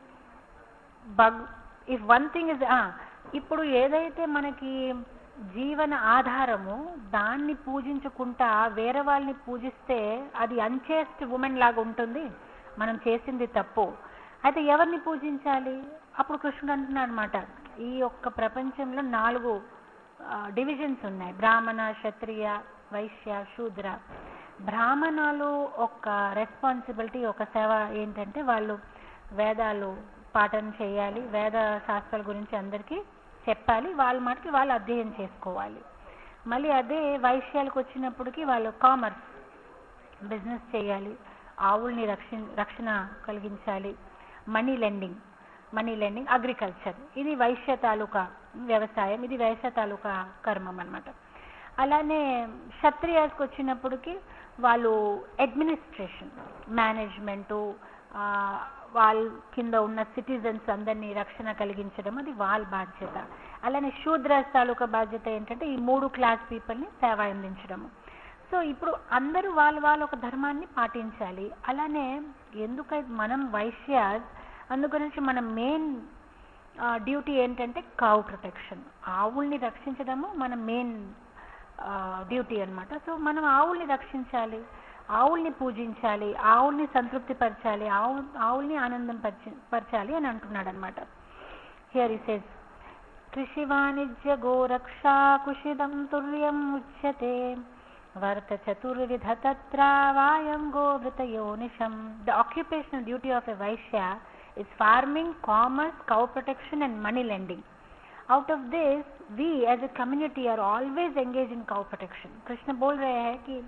ఇఫ్ వన్ థింగ్ ఇస్, ఇప్పుడు ఏదైతే మనకి జీవన ఆధారము దాన్ని పూజించుకుంటా వేరే వాళ్ళని పూజిస్తే అది అన్చేస్ట్ ఉమెన్ లాగా ఉంటుంది, మనం చేసింది తప్పు. అయితే ఎవరిని పూజించాలి? అప్పుడు కృష్ణుడు అంటున్నాడు అనమాట, ఈ యొక్క ప్రపంచంలో 4 డివిజన్స్ ఉన్నాయి: బ్రాహ్మణ, క్షత్రియ, వైశ్య, శూద్ర. బ్రాహ్మణాలు ఒక రెస్పాన్సిబిలిటీ, ఒక సేవ ఏంటంటే వాళ్ళు వేదాలు పాఠన చేయాలి, వేద శాస్త్రాల గురించి అందరికీ చెప్పాలి, వాళ్ళ మాటకి వాళ్ళు అధ్యయనం చేసుకోవాలి. మళ్ళీ అదే వైశ్యాలకు వచ్చినప్పటికీ వాళ్ళు కామర్స్, బిజినెస్ చేయాలి, ఆవుల్ని రక్షణ కలిగించాలి, మనీ లెండింగ్, అగ్రికల్చర్. ఇది వైశ్య తాలూకా వ్యవసాయం, ఇది వైశ్య తాలూకా కర్మం అన్నమాట. అలానే క్షత్రియాస్కి వచ్చినప్పటికీ వాళ్ళు అడ్మినిస్ట్రేషన్, మేనేజ్మెంటు, వాళ్ళ కింద ఉన్న సిటిజన్స్ అందరినీ రక్షణ కలిగించడం, అది వాళ్ళ బాధ్యత. అలానే శూద్రాస్ తాలూకా బాధ్యత ఏంటంటే ఈ 3 క్లాస్ పీపుల్ని సేవ అందించడము. సో ఇప్పుడు అందరూ వాళ్ళ ఒక ధర్మాన్ని పాటించాలి. అలానే ఎందుకైతే మనం వైశ్యాస్, అందుగురించి మన మెయిన్ డ్యూటీ ఏంటంటే కౌ ప్రొటెక్షన్, ఆవుల్ని రక్షించడము మన మెయిన్ డ్యూటీ అన్నమాట. సో మనం ఆవుల్ని రక్షించాలి, ఆవుల్ని పూజించాలి, ఆవుల్ని సంతృప్తి పరచాలి, ఆవుల్ని ఆనందం పరచాలి అని అంటున్నాడు అనమాట. హియర్ ఈ సేస్, కృషి వాణిజ్య గోరక్షా కుషిదం తుర్యం ఉచ్యతే వర్త చతుర్విధ తత్ర వాయం గోవృతయోనిషం. The occupational duty of a vaishya is farming, commerce, cow protection and money lending. Out of this, we as a community are always engaged in cow protection. Krishna बोल रहे हैं कि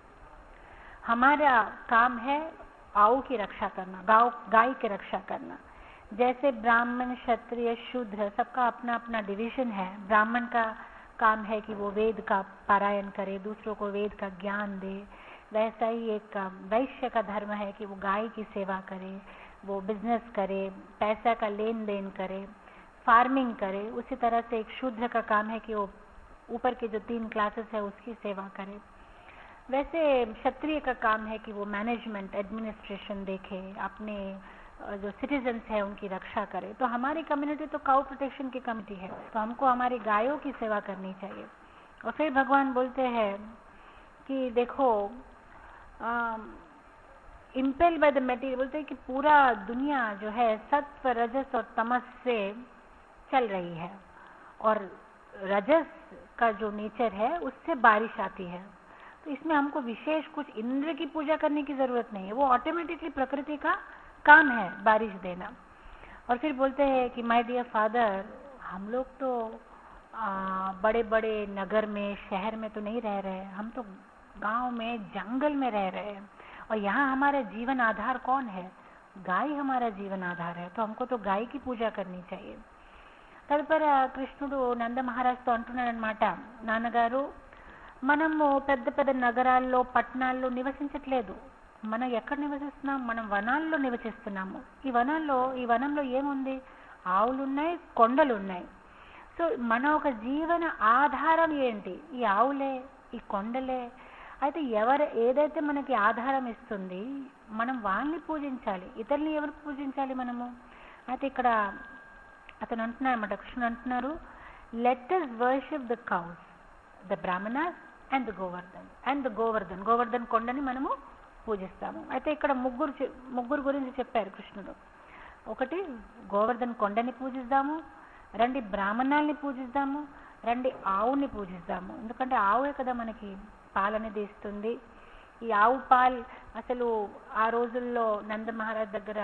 हमारा काम है आऊ की रक्षा करना, गाय की रक्षा करना. जैसे ब्राह्मण, क्षत्रिय, शूद्र सबका अपना अपना डिवीजन है. ब्राह्मण का काम है कि वो वेद का पारायण करे, दूसरों को वेद का ज्ञान दे. वैसा ही एक वैश्य का धर्म है कि वो गाय की सेवा करे, वो बिजनेस करे, पैसा का लेन देन करे, फार्मिंग करे. उसी तरह से एक शूद्र का काम है कि वो ऊपर के जो 3 क्लासेस है उसकी सेवा करे. वैसे क्षत्रिय का काम है कि वो मैनेजमेंट, एडमिनिस्ट्रेशन देखे, अपने जो सिटीजन्स है उनकी रक्षा करे. तो हमारी कम्युनिटी तो काउ प्रोटेक्शन की कमिटी है, तो हमको हमारी गायों की सेवा करनी चाहिए. और फिर भगवान बोलते हैं कि देखो इम्पेल बाय द मटेरियल, बोलते हैं कि पूरा दुनिया जो है सत्व, रजस और तमस से चल रही है, और रजस का जो नेचर है उससे बारिश आती है. तो इसमें हमको विशेष कुछ इंद्र की पूजा करने की जरूरत नहीं है, वो ऑटोमेटिकली प्रकृति का काम है बारिश देना. और फिर बोलते हैं कि माय डियर फादर, हम लोग तो बड़े बड़े नगर में, शहर में तो नहीं रह रहे, हम तो गांव में, जंगल में रह रहे हैं, और यहाँ हमारा जीवन आधार कौन है? गाय हमारा जीवन आधार है, तो हमको तो गाय की पूजा करनी चाहिए. తదుపరి కృష్ణుడు నంద మహారాజుతో అంటున్నాడు అనమాట, నాన్నగారు మనము పెద్ద పెద్ద నగరాల్లో, పట్టణాల్లో నివసించట్లేదు. మనం ఎక్కడ నివసిస్తున్నాం? మనం వనాల్లో నివసిస్తున్నాము. ఈ వనంలో ఏముంది? ఆవులు ఉన్నాయి, కొండలు ఉన్నాయి. సో మన ఒక జీవన ఆధారం ఏంటి? ఈ ఆవులే, ఈ కొండలే. అయితే ఏదైతే మనకి ఆధారం ఇస్తుంది మనం వాళ్ళని పూజించాలి. ఇతరుల్ని ఎవరు పూజించాలి మనము? అయితే ఇక్కడ అతను అంటున్నారు అన్నమాట, కృష్ణుడు అంటున్నారు, let us worship the cows, the brahmanas and the Govardhan కొండని మనము పూజిస్తాము. అయితే ఇక్కడ ముగ్గురు గురించి చెప్పారు కృష్ణుడు. ఒకటి గోవర్ధన్ కొండని పూజిస్తాము, రండి బ్రాహ్మణాల్ని పూజిస్తాము, రండి ఆవుని పూజిస్తాము. ఎందుకంటే ఆవుే కదా మనకి పాలనేది ఇస్తుంది. ఈ ఆవు పాలు అసలు ఆ రోజుల్లో నంద మహారాజ్ దగ్గర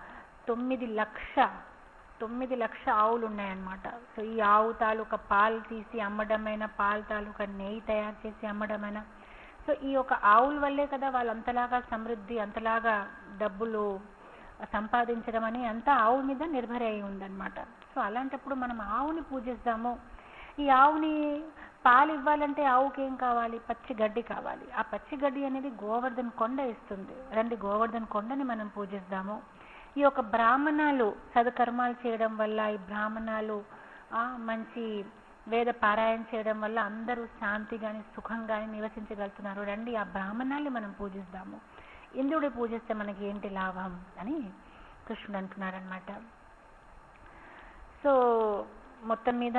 9 లక్ష ఆవులు ఉన్నాయన్నమాట. సో ఈ ఆవు తాలూకా పాలు తీసి అమ్మడమైనా, పాలు తాలూకా నెయ్యి తయారు చేసి అమ్మడమైనా, సో ఈ యొక్క ఆవుల వల్లే కదా వాళ్ళు అంతలాగా సమృద్ధి, అంతలాగా డబ్బులు సంపాదించడం అని అంతా ఆవు మీద నిర్భర అయి ఉందన్నమాట. సో అలాంటప్పుడు మనం ఆవుని పూజిస్తాము. ఈ ఆవుని పాలు ఇవ్వాలంటే ఆవుకి ఏం కావాలి? పచ్చి గడ్డి కావాలి. ఆ పచ్చి గడ్డి అనేది గోవర్ధన్ కొండ ఇస్తుంది. రండి గోవర్ధన్ కొండని మనం పూజిస్తాము. ఈ యొక్క బ్రాహ్మణాలు సదకర్మాలు చేయడం వల్ల, ఈ బ్రాహ్మణాలు మంచి వేద పారాయణ చేయడం వల్ల అందరూ శాంతిగాని సుఖంగాని నివసించగలుగుతున్నారు. రండి ఆ బ్రాహ్మణాల్ని మనం పూజిస్తాము. ఇంద్రుడి పూజిస్తే మనకి ఏంటి లాభం అని కృష్ణుడు అంటున్నారనమాట. సో మొత్తం మీద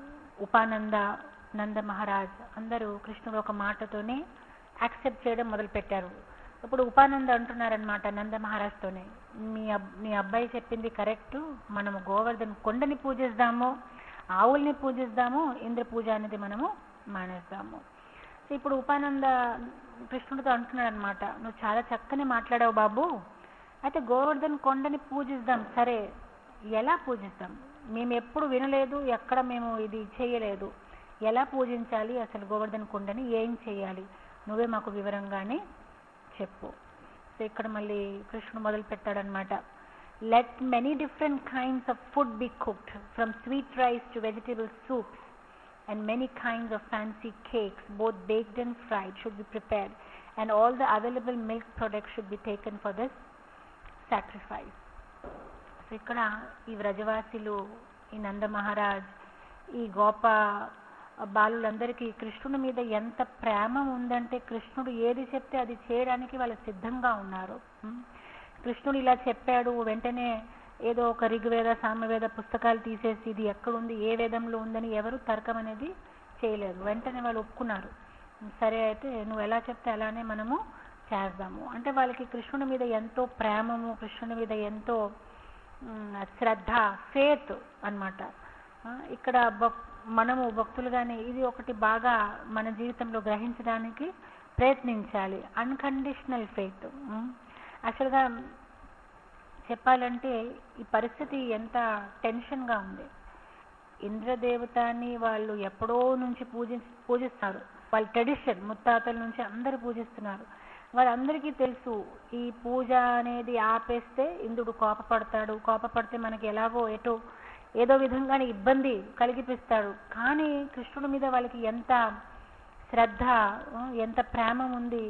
నంద మహారాజ్ అందరూ కృష్ణుడు ఒక మాటతోనే యాక్సెప్ట్ చేయడం మొదలుపెట్టారు. ఇప్పుడు ఉపానంద అంటున్నారనమాట నంద మహారాజ్తోనే, మీ అబ్బాయి చెప్పింది కరెక్ట్, మనము గోవర్ధన్ కొండని పూజిస్తాము, ఆవుల్ని పూజిస్తాము, ఇంద్ర పూజ అనేది మనము మానేస్తాము. సో ఇప్పుడు ఉపానంద కృష్ణుడితో అంటున్నాడు అనమాట, నువ్వు చాలా చక్కని మాట్లాడావు బాబు, అయితే గోవర్ధన్ కొండని పూజిస్తాం, సరే ఎలా పూజిస్తాం? మేము ఎప్పుడు వినలేదు, ఎక్కడ మేము ఇది చేయలేదు, ఎలా పూజించాలి అసలు గోవర్ధన్ కొండని, ఏం చేయాలి నువ్వే మాకు వివరంగానే చెప్పు. సో ఇక్కడ మళ్ళీ కృష్ణుడు మొదలు పెట్టాడనమాట, let many different kinds of food be cooked, from sweet rice to vegetable soups and many kinds of fancy cakes, both baked and fried, should be prepared, and all the available milk products should be taken for this sacrifice. So ఇక్కడ ఈ వ్రజవాసులు, ఈ నంద మహారాజ్, ఈ గోప బాలులందరికీ కృష్ణుడి మీద ఎంత ప్రేమ ఉందంటే కృష్ణుడు ఏది చెప్తే అది చేయడానికి వాళ్ళు సిద్ధంగా ఉన్నారు. కృష్ణుడు ఇలా చెప్పాడు, వెంటనే ఏదో ఒక ఋగ్వేద సామవేద పుస్తకాలు తీసేసి ఇది ఎక్కడుంది, ఏ వేదంలో ఉందని ఎవరు తర్కం అనేది చేయలేదు. వెంటనే వాళ్ళు ఒప్పుకున్నారు, సరే అయితే నువ్వు ఎలా చెప్తే అలానే మనము చేద్దాము. అంటే వాళ్ళకి కృష్ణుడి మీద ఎంతో ప్రేమము, కృష్ణుడి మీద ఎంతో శ్రద్ధ, ఫేత్ అన్నమాట. ఇక్కడ మనము భక్తులుగానే ఇది ఒకటి బాగా మన జీవితంలో గ్రహించడానికి ప్రయత్నించాలి, అన్కండిషనల్ ఫెయిత్. యాక్చువల్గా చెప్పాలంటే ఈ పరిస్థితి ఎంత టెన్షన్గా ఉంది. ఇంద్రదేవతని వాళ్ళు ఎప్పుడో నుంచి పూజిస్తారు, వాళ్ళ ట్రెడిషన్ ముత్తాతల నుంచి అందరూ పూజిస్తున్నారు. వాళ్ళందరికీ తెలుసు ఈ పూజ అనేది ఆపేస్తే ఇంద్రుడు కోపపడతాడు, కోపపడితే మనకి ఎలాగో ఏదో విధంగానే ఇబ్బంది కలిగిపిస్తాడు. కానీ కృష్ణుడి మీద వాళ్ళకి ఎంత శ్రద్ధ, ఎంత ప్రేమ ఉంది.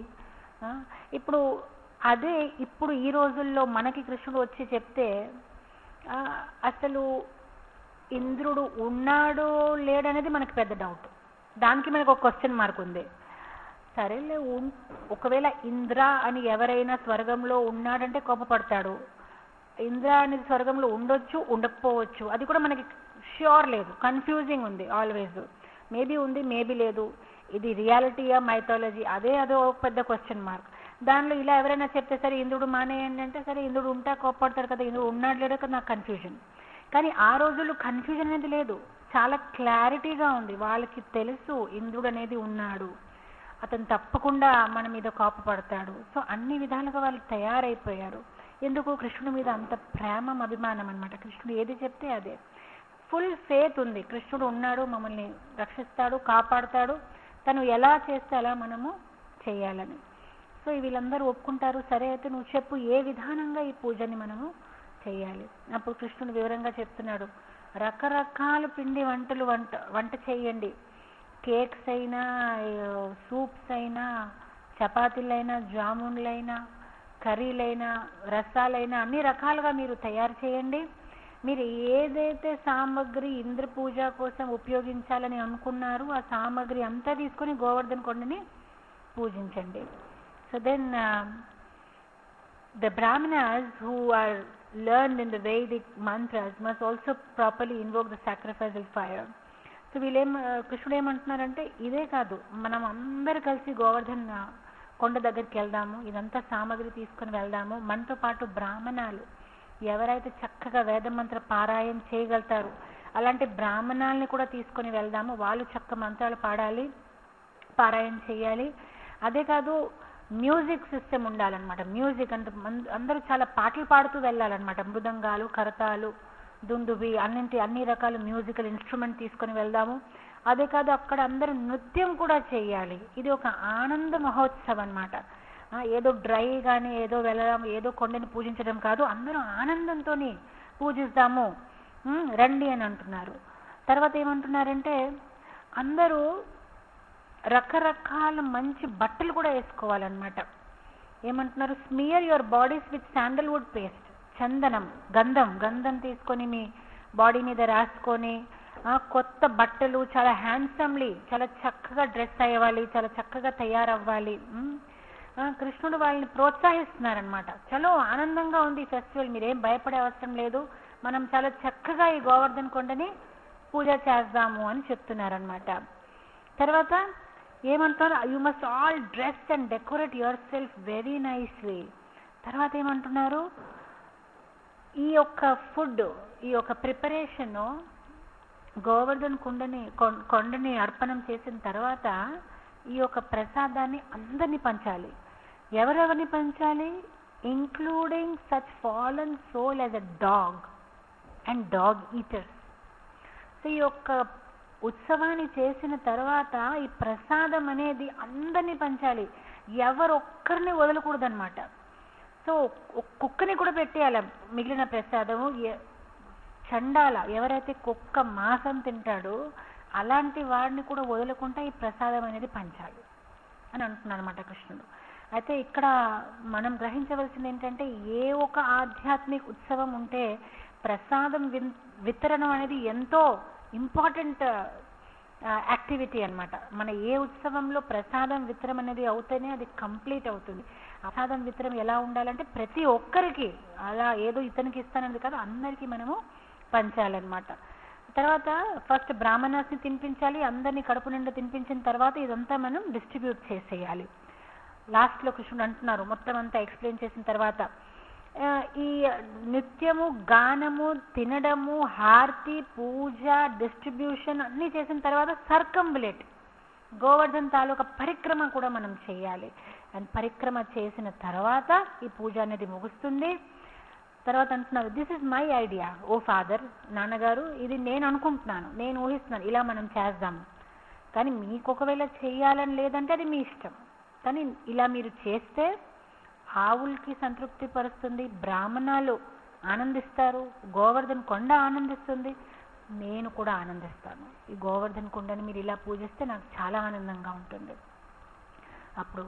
ఇప్పుడు ఈ రోజుల్లో మనకి కృష్ణుడు వచ్చి చెప్తే అసలు ఇంద్రుడు ఉన్నాడో లేడనేది మనకి పెద్ద డౌట్, దానికి మనకు ఒక క్వశ్చన్ మార్క్ ఉంది. సరేలే, ఒకవేళ ఇంద్ర అని ఎవరైనా స్వర్గంలో ఉన్నాడంటే కోపపడతాడు, ఇంద్ర అనేది స్వర్గంలో ఉండొచ్చు ఉండకపోవచ్చు, అది కూడా మనకి ష్యూర్ లేదు, కన్ఫ్యూజింగ్ ఉంది ఆల్వేస్. మేబీ ఉంది, మేబీ లేదు, ఇది రియాలిటీయా మైథాలజీ, అదో పెద్ద క్వశ్చన్ మార్క్. దానిలో ఇలా ఎవరైనా చెప్తే సరే ఇంద్రుడు మానేయండి అంటే సరే ఇంద్రుడు ఉంటా కోపడతారు కదా, ఇంద్రుడు ఉన్నాడు లేడో కదా నాకు కన్ఫ్యూజన్. కానీ ఆ రోజుల్లో కన్ఫ్యూజన్ అనేది లేదు, చాలా క్లారిటీగా ఉంది. వాళ్ళకి తెలుసు ఇంద్రుడు అనేది ఉన్నాడు, అతను తప్పకుండా మన మీద కోపపడతాడు. సో అన్ని విధాలుగా వాళ్ళు తయారైపోయారు. ఎందుకు? కృష్ణుడి మీద అంత ప్రేమ, అభిమానం అనమాట. కృష్ణుడు ఏది చెప్తే అదే, ఫుల్ ఫేత్ ఉంది. కృష్ణుడు ఉన్నాడు, మమ్మల్ని రక్షిస్తాడు, కాపాడుతాడు, తను ఎలా చేస్తే అలా మనము చేయాలని. సో వీళ్ళందరూ ఒప్పుకుంటారు, సరే అయితే నువ్వు చెప్పు ఏ విధానంగా ఈ పూజని మనము చేయాలి. అప్పుడు కృష్ణుడు వివరంగా చెప్తున్నాడు, రకరకాల పిండి వంట చేయండి, కేక్స్ అయినా, సూప్స్ అయినా, చపాతీలైనా, జామున్లైనా, కర్రీలైనా, రసాలైనా అన్ని రకాలుగా మీరు తయారు చేయండి. మీరు ఏదైతే సామగ్రి ఇంద్ర పూజ కోసం ఉపయోగించాలని అనుకున్నారో ఆ సామగ్రి అంతా తీసుకొని గోవర్ధన్ కొండని పూజించండి. So then the brahmanas who are learned in the Vedic mantras must also properly invoke the sacrificial fire. So కృష్ణుడు ఏమంటున్నారంటే ఇదే కాదు, మనం అందరు కలిసి గోవర్ధన్ కొండ దగ్గరికి వెళ్దాము, ఇదంతా సామగ్రి తీసుకొని వెళ్దాము. మనతో పాటు బ్రాహ్మణాలు ఎవరైతే చక్కగా వేదమంత్ర పారాయణ చేయగలుగుతారు అలాంటి బ్రాహ్మణాలని కూడా తీసుకొని వెళ్దాము. వాళ్ళు చక్క మంత్రాలు పారాయణ చేయాలి. అదే కాదు, మ్యూజిక్ సిస్టమ్ ఉండాలన్నమాట. మ్యూజిక్ అంటే అందరూ చాలా పాటలు పాడుతూ వెళ్ళాలన్నమాట. మృదంగాలు, కరతాలు, దుందుబి అన్ని రకాల మ్యూజికల్ ఇన్స్ట్రుమెంట్ తీసుకొని వెళ్దాము. అదే కాదు, అక్కడ అందరూ నృత్యం కూడా చేయాలి. ఇది ఒక ఆనంద మహోత్సవం అన్నమాట. ఏదో డ్రై కానీ ఏదో వెళ్ళడం, ఏదో కొండని పూజించడం కాదు, అందరూ ఆనందంతో పూజిస్తాము రండి అని అంటున్నారు. తర్వాత ఏమంటున్నారంటే అందరూ రకరకాల మంచి బట్టలు కూడా వేసుకోవాలన్నమాట. ఏమంటున్నారు, smear your bodies with sandalwood paste, చందనం, గంధం తీసుకొని మీ బాడీ మీద రాసుకొని కొత్త బట్టలు చాలా హ్యాండ్సమ్లీ చాలా చక్కగా డ్రెస్ అయ్యాలి, చాలా చక్కగా తయారవ్వాలి. కృష్ణుడు వాళ్ళని ప్రోత్సహిస్తున్నారనమాట. చలో ఆనందంగా ఉంది ఈ ఫెస్టివల్, మీరేం భయపడే అవసరం లేదు, మనం చాలా చక్కగా ఈ గోవర్ధన్ కొండని పూజ చేద్దాము అని చెప్తున్నారనమాట. తర్వాత ఏమంటారు, you must all dress and decorate yourself very nicely. తర్వాత ఏమంటున్నారు, ఈ యొక్క ఫుడ్, ఈ యొక్క ప్రిపరేషన్ గోవర్ధన్ కొండని అర్పణం చేసిన తర్వాత ఈ యొక్క ప్రసాదాన్ని అందరినీ పంచాలి. ఎవరెవరిని పంచాలి, including such fallen soul as a dog and dog eaters. So ఈ యొక్క ఉత్సవాన్ని చేసిన తర్వాత ఈ ప్రసాదం అనేది అందరినీ పంచాలి, ఎవరొక్కరిని వదలకూడదనమాట. సో కుక్కని కూడా పెట్టేయాలి మిగిలిన ప్రసాదము. చండాల ఎవరైతే కుక్క మాంసం తింటాడో అలాంటి వాడిని కూడా వదలకుండా ఈ ప్రసాదం అనేది పంచాలి అని అంటున్నాడు అనమాట కృష్ణుడు. అయితే ఇక్కడ మనం గ్రహించవలసింది ఏంటంటే, ఏ ఒక ఆధ్యాత్మిక ఉత్సవం ఉంటే ప్రసాదం వితరణం అనేది ఎంతో ఇంపార్టెంట్ యాక్టివిటీ అన్నమాట. మన ఏ ఉత్సవంలో ప్రసాదం వితరం అనేది అవుతేనే అది కంప్లీట్ అవుతుంది. ప్రసాదం వితరం ఎలా ఉండాలంటే ప్రతి ఒక్కరికి, అలా ఏదో ఇతనికి ఇస్తానది కాదు, అందరికీ మనము పంచాలన్నమాట. తర్వాత ఫస్ట్ బ్రాహ్మణాస్ని తినిపించాలి, అందరినీ కడుపు నిండా తినిపించిన తర్వాత ఇదంతా మనం డిస్ట్రిబ్యూట్ చేసేయాలి. లాస్ట్లో కృష్ణుడు అంటున్నారు, మొత్తం అంతా ఎక్స్ప్లెయిన్ చేసిన తర్వాత ఈ నిత్యము, గానము, తినడము, హారతి, పూజ, డిస్ట్రిబ్యూషన్ అన్నీ చేసిన తర్వాత సర్కంబులేట్ గోవర్ధన్ తాలూకా పరిక్రమ కూడా మనం చేయాలి. అండ్ పరిక్రమ చేసిన తర్వాత ఈ పూజ అనేది ముగుస్తుంది. తర్వాత అంటున్నారు, this is my idea O father, నాన్నగారు, ఇది నేను అనుకుంటున్నాను, నేను ఊహిస్తున్నాను, ఇలా మనం చేద్దాము. కానీ మీకు ఒకవేళ చేయాలని లేదంటే అది మీ ఇష్టం. కానీ ఇలా మీరు చేస్తే ఆవులకి సంతృప్తి పరుస్తుంది, బ్రాహ్మణాలు ఆనందిస్తారు, గోవర్ధన్ కొండ ఆనందిస్తుంది, నేను కూడా ఆనందిస్తాను. ఈ గోవర్ధన్ కొండని మీరు ఇలా పూజిస్తే నాకు చాలా ఆనందంగా ఉంటుంది. అప్పుడు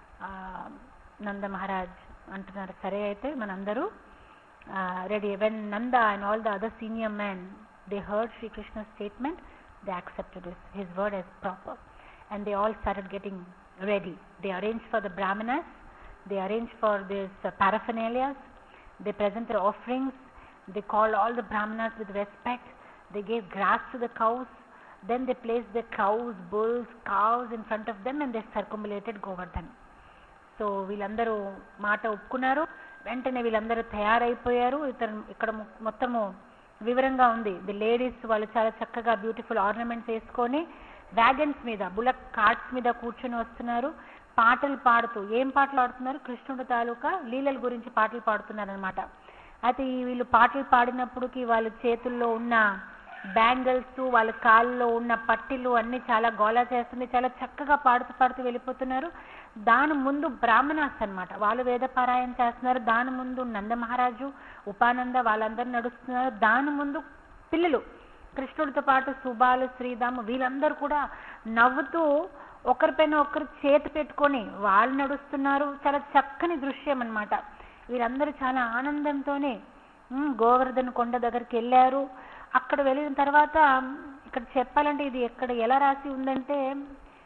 నంద మహారాజ్ అంటున్నారు, సరే అయితే మనందరూ ready. When Nanda and all the other senior men they heard Sri Krishna's statement, they accepted his word as proper, and they all started getting ready. They arranged for the brahmanas, they arranged for this paraphernalia, they presented offerings, they called all the brahmanas with respect, they gave grass to the cows, then they placed the cows, bulls, cows in front of them and they circumambulated Govardhan. So వీళ్ళందరూ మాట ఒప్పుకున్నారు. వెంటనే వీళ్ళందరూ తయారైపోయారు. ఇక్కడ మొత్తము వివరంగా ఉంది. The ladies వాళ్ళు చాలా చక్కగా బ్యూటిఫుల్ ఆర్నమెంట్స్ వేసుకొని వ్యాగన్స్ మీద, బులక్ కార్ట్స్ మీద కూర్చొని వస్తున్నారు, పాటలు పాడుతూ. ఏం పాటలు పాడుతున్నారు, కృష్ణుడు తాలూకా లీలల గురించి పాటలు పాడుతున్నారు అనమాట. అయితే వీళ్ళు పాటలు పాడినప్పటికీ వాళ్ళ చేతుల్లో ఉన్న బ్యాంగిల్స్, వాళ్ళ కాళ్ళలో ఉన్న పట్టిలు అన్ని చాలా గోలా చేస్తుంది. చాలా చక్కగా పాడుతూ వెళ్ళిపోతున్నారు. దాని ముందు బ్రాహ్మణాస్ అనమాట, వాళ్ళు వేదపారాయణ చేస్తున్నారు. దాని ముందు నంద మహారాజు, ఉపానంద వాళ్ళందరూ నడుస్తున్నారు. దాని ముందు పిల్లలు కృష్ణుడితో పాటు సుబాలు, శ్రీదాము వీళ్ళందరూ కూడా నవ్వుతూ ఒకరిపైన ఒకరు చేతి పెట్టుకొని వాళ్ళు నడుస్తున్నారు. చాలా చక్కని దృశ్యం అన్నమాట. వీళ్ళందరూ చాలా ఆనందంతోనే గోవర్ధన్ కొండ దగ్గరికి వెళ్ళారు. అక్కడ వెళ్ళిన తర్వాత ఇక్కడ చెప్పాలంటే ఇది ఎక్కడ ఎలా రాసి ఉందంటే,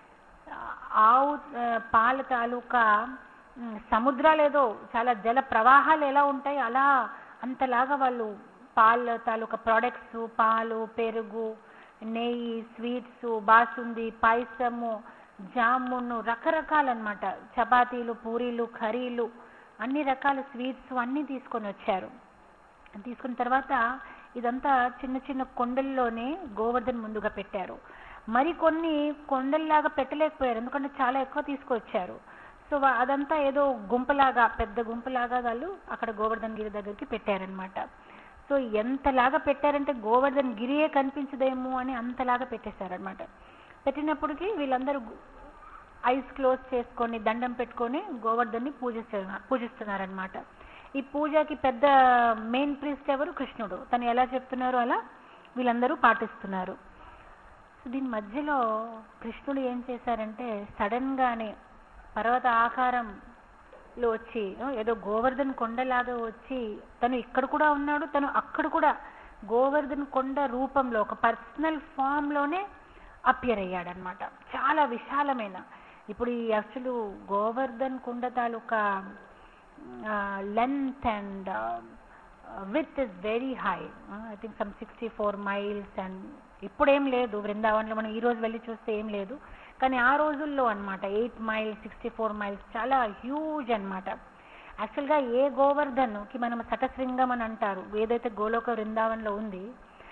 ఆవు పాల తాలూకా సముద్రాలు ఏదో చాలా జల ప్రవాహాలు ఎలా ఉంటాయి అలా అంతలాగా వాళ్ళు పాల తాలూకా ప్రోడక్ట్స్, పాలు, పెరుగు, నెయ్యి, స్వీట్స్, బాసుంది, పాయసము, జామును, రకరకాలన్నమాట, చపాతీలు, పూరీలు, కర్రీలు, అన్ని రకాల స్వీట్స్ అన్నీ తీసుకొని వచ్చారు. తీసుకున్న తర్వాత ఇదంతా చిన్న చిన్న కొండల్లోనే గోవర్ధన్ ముందుగా పెట్టారు. మరికొన్ని కొండల్లాగా పెట్టలేకపోయారు, ఎందుకంటే చాలా ఎక్కువ తీసుకొచ్చారు. సో అదంతా ఏదో గుంపలాగా, పెద్ద గుంపలాగా వాళ్ళు అక్కడ గోవర్ధన్ గిరి దగ్గరికి పెట్టారనమాట. సో ఎంతలాగా పెట్టారంటే గోవర్ధన్ గిరియే కనిపించదేమో అని అంతలాగా పెట్టేశారనమాట. పెట్టినప్పటికీ వీళ్ళందరూ ఐస్ క్లోజ్ చేసుకొని దండం పెట్టుకొని గోవర్ధన్ని పూజిస్తున్నారనమాట. ఈ పూజకి పెద్ద మెయిన్ ప్రీస్ట్ ఎవరు? కృష్ణుడు. తను ఎలా చెప్తున్నారో అలా వీళ్ళందరూ పాటిస్తున్నారు. సో దీని మధ్యలో కృష్ణుడు ఏం చేశారంటే సడన్ గానే పర్వత ఆకారంలో వచ్చి, ఏదో గోవర్ధన్ కొండలాగా వచ్చి, తను ఇక్కడ కూడా ఉన్నాడు, తను అక్కడ కూడా గోవర్ధన్ కొండ రూపంలో ఒక పర్సనల్ ఫామ్ లోనే అపియర్ అయ్యాడనమాట. చాలా విశాలమైన, ఇప్పుడు ఈ యాక్చువల్ గోవర్ధన్ కొండ తాలూకా length and width is very high. I think some 64 miles. And ఇప్పుడేం లేదు బృందావనంలో, మనం ఈ రోజు వెళ్ళి చూస్తే ఏం లేదు, కానీ ఆ రోజుల్లో అన్నమాట 8 miles 64 miles చాలా హ్యూజ్ అన్నమాట. యాక్చువల్గా ఏ గోవర్ధన్కి మనం శతశృంగం అని అంటారు, ఏదైతే గోలోక బృందావనంలో ఉంది,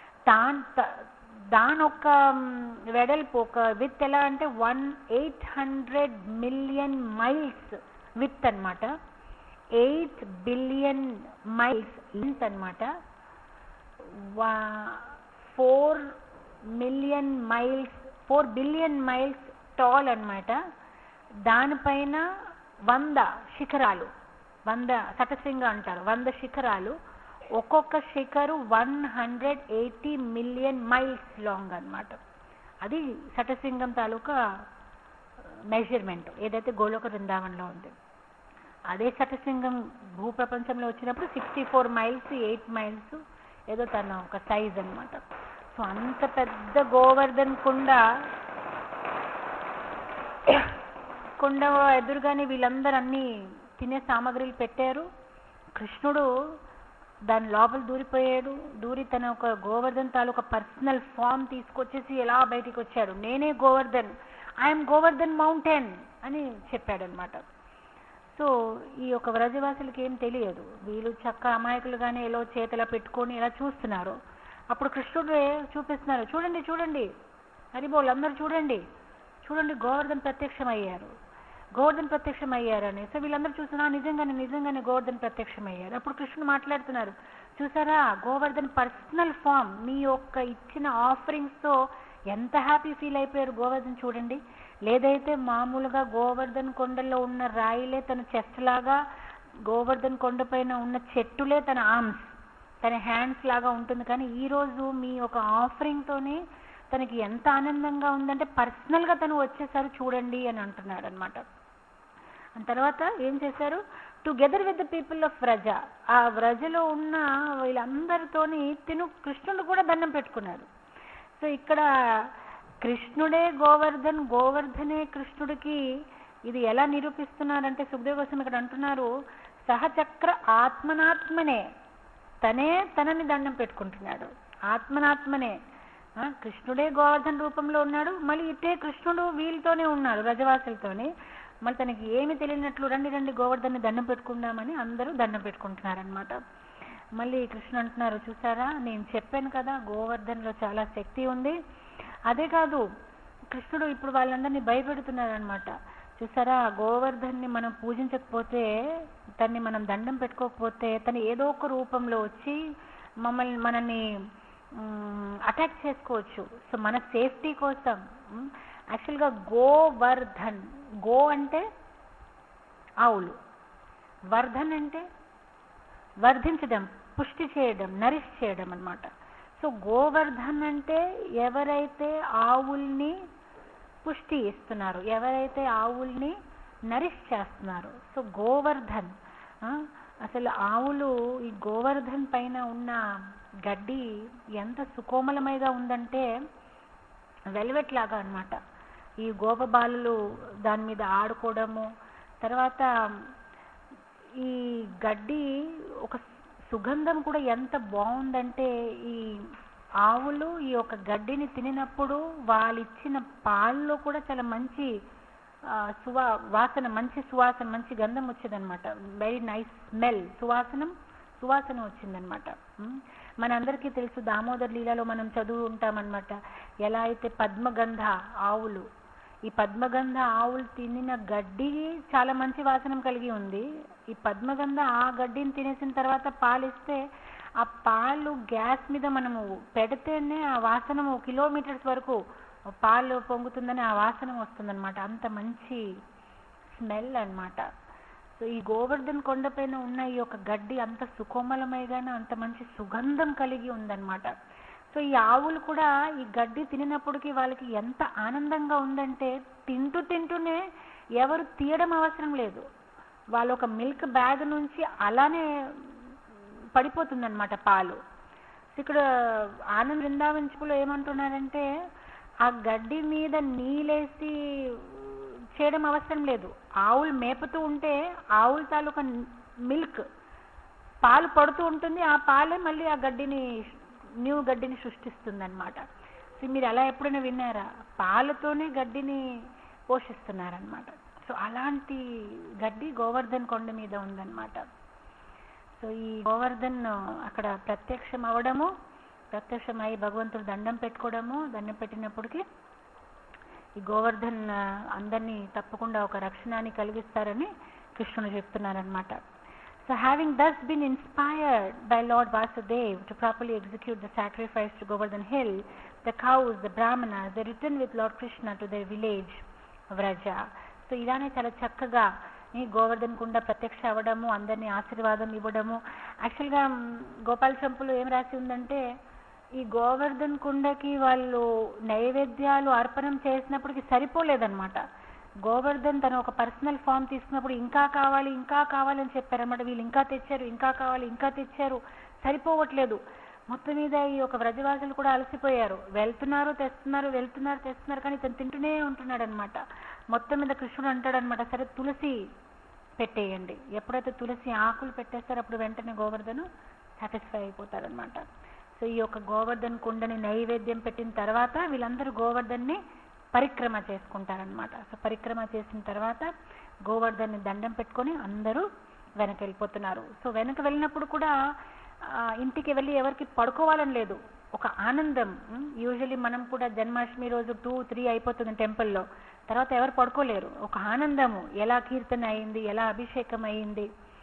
దాని ఒక వెడల్పు, ఒక విత్ ఎలా అంటే 800 million miles విత్ అన్నమాట, 8 billion miles లెంత్ అన్నమాట, 4 billion miles టాల్ అన్నమాట. దానిపైన 100 శిఖరాలు, 100 శతశృంగ అంటారు, 100 శిఖరాలు, ఒక్కొక్క శిఖరు 180 million miles లాంగ్ అన్నమాట. అది శతశృంగం తాలూకా మెజర్మెంట్ ఏదైతే గోలోక బృందావనంలో ఉంది. అదే శతశృంగం భూప్రపంచంలో వచ్చినప్పుడు 64 miles 8 miles ఏదో తన ఒక సైజ్ అన్నమాట. సో అంత పెద్ద గోవర్ధన్ కొండ ఎదురుగానే వీళ్ళందరూ అన్ని తినే సామాగ్రిలు పెట్టారు. కృష్ణుడు దాని లోపల దూరిపోయాడు. దూరి తన ఒక గోవర్ధన్ తాలూకా పర్సనల్ ఫామ్ తీసుకొచ్చేసి ఎలా బయటికి వచ్చాడు, నేనే గోవర్ధన్, ఐఎమ్ గోవర్ధన్ మౌంటైన్ అని చెప్పాడనమాట. సో ఈ యొక్క వ్రజవాసులకి ఏం తెలియదు, వీళ్ళు చక్క అమాయకులుగానే ఎలా చేతిలో పెట్టుకొని ఇలా చూస్తున్నారు. అప్పుడు కృష్ణుడు చూపిస్తున్నారు, చూడండి చూడండి హరిబోల్, అందరూ చూడండి చూడండి గోవర్ధన్ ప్రత్యక్షమయ్యారని. సో వీళ్ళందరూ చూస్తున్నారు, నిజంగానే గోవర్ధన్ ప్రత్యక్షమయ్యారు. అప్పుడు కృష్ణుడు మాట్లాడుతున్నారు, చూసారా గోవర్ధన్ పర్సనల్ ఫామ్, మీ యొక్క ఇచ్చిన ఆఫరింగ్స్తో ఎంత హ్యాపీ ఫీల్ అయిపోయారు గోవర్ధన్ చూడండి. లేదైతే మామూలుగా గోవర్ధన్ కొండల్లో ఉన్న రాయిలే తన చెస్ట్ లాగా, గోవర్ధన్ కొండపైన ఉన్న చెట్టులే తన ఆర్మ్స్, తన హ్యాండ్స్ లాగా ఉంటుంది. కానీ ఈరోజు మీ ఒక ఆఫరింగ్తోనే తనకి ఎంత ఆనందంగా ఉందంటే పర్సనల్గా తను వచ్చేసారు చూడండి అని అంటున్నాడు అనమాట. తర్వాత ఏం చేశారు, together with the people of Vraja, ఆ వ్రజలో ఉన్న వీళ్ళందరితోని కృష్ణుడు కూడా దండం పెట్టుకున్నాడు. సో ఇక్కడ కృష్ణుడే గోవర్ధనే కృష్ణుడికి ఇది ఎలా నిరూపిస్తున్నారంటే సుఖదేవ గోస్వామి ఇక్కడ అంటున్నారు, సహచక్ర ఆత్మనాత్మనే, తనని దండం పెట్టుకుంటున్నాడు. ఆత్మనాత్మనే, కృష్ణుడే గోవర్ధన్ రూపంలో ఉన్నాడు, మళ్ళీ ఇట్టే కృష్ణుడు వీళ్ళతోనే ఉన్నాడు వ్రజవాసులతోనే. మళ్ళీ తనకి ఏమి తెలియనట్లు రండి గోవర్ధన్ని దండం పెట్టుకుందామని అందరూ దండం పెట్టుకుంటున్నారనమాట. మళ్ళీ కృష్ణుడు అంటున్నారు, చూసారా నేను చెప్పాను కదా గోవర్ధన్లో చాలా శక్తి ఉంది. అదే కాదు, కృష్ణుడు ఇప్పుడు వాళ్ళందరినీ భయపెడుతున్నారు అనమాట. చూసారా గోవర్ధన్ని మనం పూజించకపోతే, తన్ని మనం దండం పెట్టుకోకపోతే తను ఏదో ఒక రూపంలో వచ్చి మనల్ని అటాక్ చేసుకోవచ్చు. సో మన సేఫ్టీ కోసం యాక్చువల్గా గోవర్ధన్, గో అంటే ఆవులు, వర్ధన్ అంటే వర్ధించడం, పుష్టి చేయడం, నరిష్ చేయడం అన్నమాట. సో గోవర్ధన్ అంటే ఎవరైతే ఆవుల్ని పుష్టి ఇస్తున్నారు, ఎవరైతే ఆవుల్ని నరిష్ చేస్తున్నారు. సో గోవర్ధన్, అసలు ఆవులు ఈ గోవర్ధన్ పైన ఉన్న గడ్డి ఎంత సుకోమలమైగా ఉందంటే వెల్వెట్ లాగా అన్నమాట. ఈ గోపబాలులు దాని మీద ఆడుకోవడము. తర్వాత ఈ గడ్డి ఒక సుగంధం కూడా ఎంత బాగుందంటే, ఈ ఆవులు ఈ యొక్క గడ్డిని తినినప్పుడు వాళ్ళు ఇచ్చిన పాల్లో కూడా చాలా మంచి వాసన, మంచి సువాసన, మంచి గంధం వచ్చేదన్నమాట. వెరీ నైస్ స్మెల్, సువాసన వచ్చిందనమాట. మనందరికీ తెలుసు, దామోదర్ లీలలో మనం చదువు ఉంటామన్నమాట, ఎలా అయితే పద్మగంధ ఆవులు, ఈ పద్మగంధ ఆవులు తినిన గడ్డి చాలా మంచి వాసన కలిగి ఉంది. ఈ పద్మగంధ ఆ గడ్డిని తినేసిన తర్వాత పాలిస్తే ఆ పాలు గ్యాస్ మీద మనము పెడితేనే ఆ వాసన కిలోమీటర్స్ వరకు పాలు పొంగుతుందని ఆ వాసన వస్తుందన్నమాట. అంత మంచి స్మెల్ అన్నమాట. సో ఈ గోవర్ధన్ కొండపైన ఉన్న ఈ యొక్క గడ్డి అంత సుకోమలమైగానే అంత మంచి సుగంధం కలిగి ఉందన్నమాట. సో ఈ ఆవులు కూడా ఈ గడ్డి తినినప్పటికీ వాళ్ళకి ఎంత ఆనందంగా ఉందంటే, తింటూనే ఎవరు తీయడం అవసరం లేదు, వాళ్ళ ఒక మిల్క్ బ్యాగ్ నుంచి అలానే పడిపోతుందన్నమాట పాలు. ఇక్కడ ఆనంద్ బృందావన్ ఏమంటున్నారంటే, ఆ గడ్డి మీద నీళ్ళేసి చేయడం అవసరం లేదు, ఆవులు మేపుతూ ఉంటే ఆవుల తాలూకా మిల్క్ పాలు పడుతూ ఉంటుంది, ఆ పాలే మళ్ళీ ఆ గడ్డిని న్యూ గడ్డిని సృష్టిస్తుంది అనమాట. సో మీరు అలా ఎప్పుడైనా విన్నారా? పాలతోనే గడ్డిని పోషిస్తున్నారనమాట. సో అలాంటి గడ్డి గోవర్ధన్ కొండ మీద ఉందన్నమాట. సో ఈ గోవర్ధన్ అక్కడ ప్రత్యక్షమై భగవంతుడు దండం పెట్టుకోవడము, దండం పెట్టినప్పటికీ ఈ గోవర్ధన్ అందరినీ తప్పకుండా ఒక రక్షణాన్ని కలిగిస్తారని కృష్ణుడు చెప్తున్నారనమాట. So having thus been inspired by Lord Vasudeva to properly execute the sacrifice to Govardhan Hill, the cows, the brahmanas, they returned with Lord Krishna to their village Vraja. So ఇలానే చాలా చక్కగా ఈ గోవర్ధన్ కుండ ప్రత్యక్ష అవ్వడము, అందరినీ ఆశీర్వాదం ఇవ్వడము. యాక్చువల్గా గోపాల చంపులో ఏం రాసి ఉందంటే, ఈ గోవర్ధన్ కుండకి వాళ్ళు నైవేద్యాలు అర్పణం చేసినప్పటికీ సరిపోలేదన్నమాట. గోవర్ధన్ తన ఒక పర్సనల్ ఫామ్ తీసుకున్నప్పుడు ఇంకా కావాలి అని చెప్పారన్నమాట. వీళ్ళు ఇంకా తెచ్చారు, సరిపోవట్లేదు. మొత్తం మీద ఈ ఒక వ్రజవాసులు కూడా అలసిపోయారు, వెళ్తున్నారు తెస్తున్నారు, కానీ తను తింటూనే ఉంటున్నాడు అనమాట. మొత్తం మీద కృష్ణుడు అంటాడనమాట, సరే తులసి పెట్టేయండి. ఎప్పుడైతే తులసి ఆకులు పెట్టేస్తారో అప్పుడు వెంటనే గోవర్ధను సాటిస్ఫై అయిపోతారనమాట. సో ఈ యొక్క గోవర్ధన్ కుండని నైవేద్యం పెట్టిన తర్వాత వీళ్ళందరూ గోవర్ధన్ని పరిక్రమ చేసుకుంటారనమాట. సో పరిక్రమ చేసిన తర్వాత గోవర్ధన్ని దండం పెట్టుకొని అందరూ వెనక వెళ్ళిపోతున్నారు. సో వెనక వెళ్ళినప్పుడు కూడా ఇంటికి వెళ్ళి ఎవరికి పడుకోవాలని లేదు, ఒక ఆనందం. యూజువలీ మనం కూడా జన్మాష్టమి రోజు 2-3 అయిపోతుంది టెంపుల్లో, తర్వాత ఎవరు పడుకోలేరు. ఒక ఆనందము, ఎలా కీర్తన అయింది, ఎలా అభిషేకం అయింది,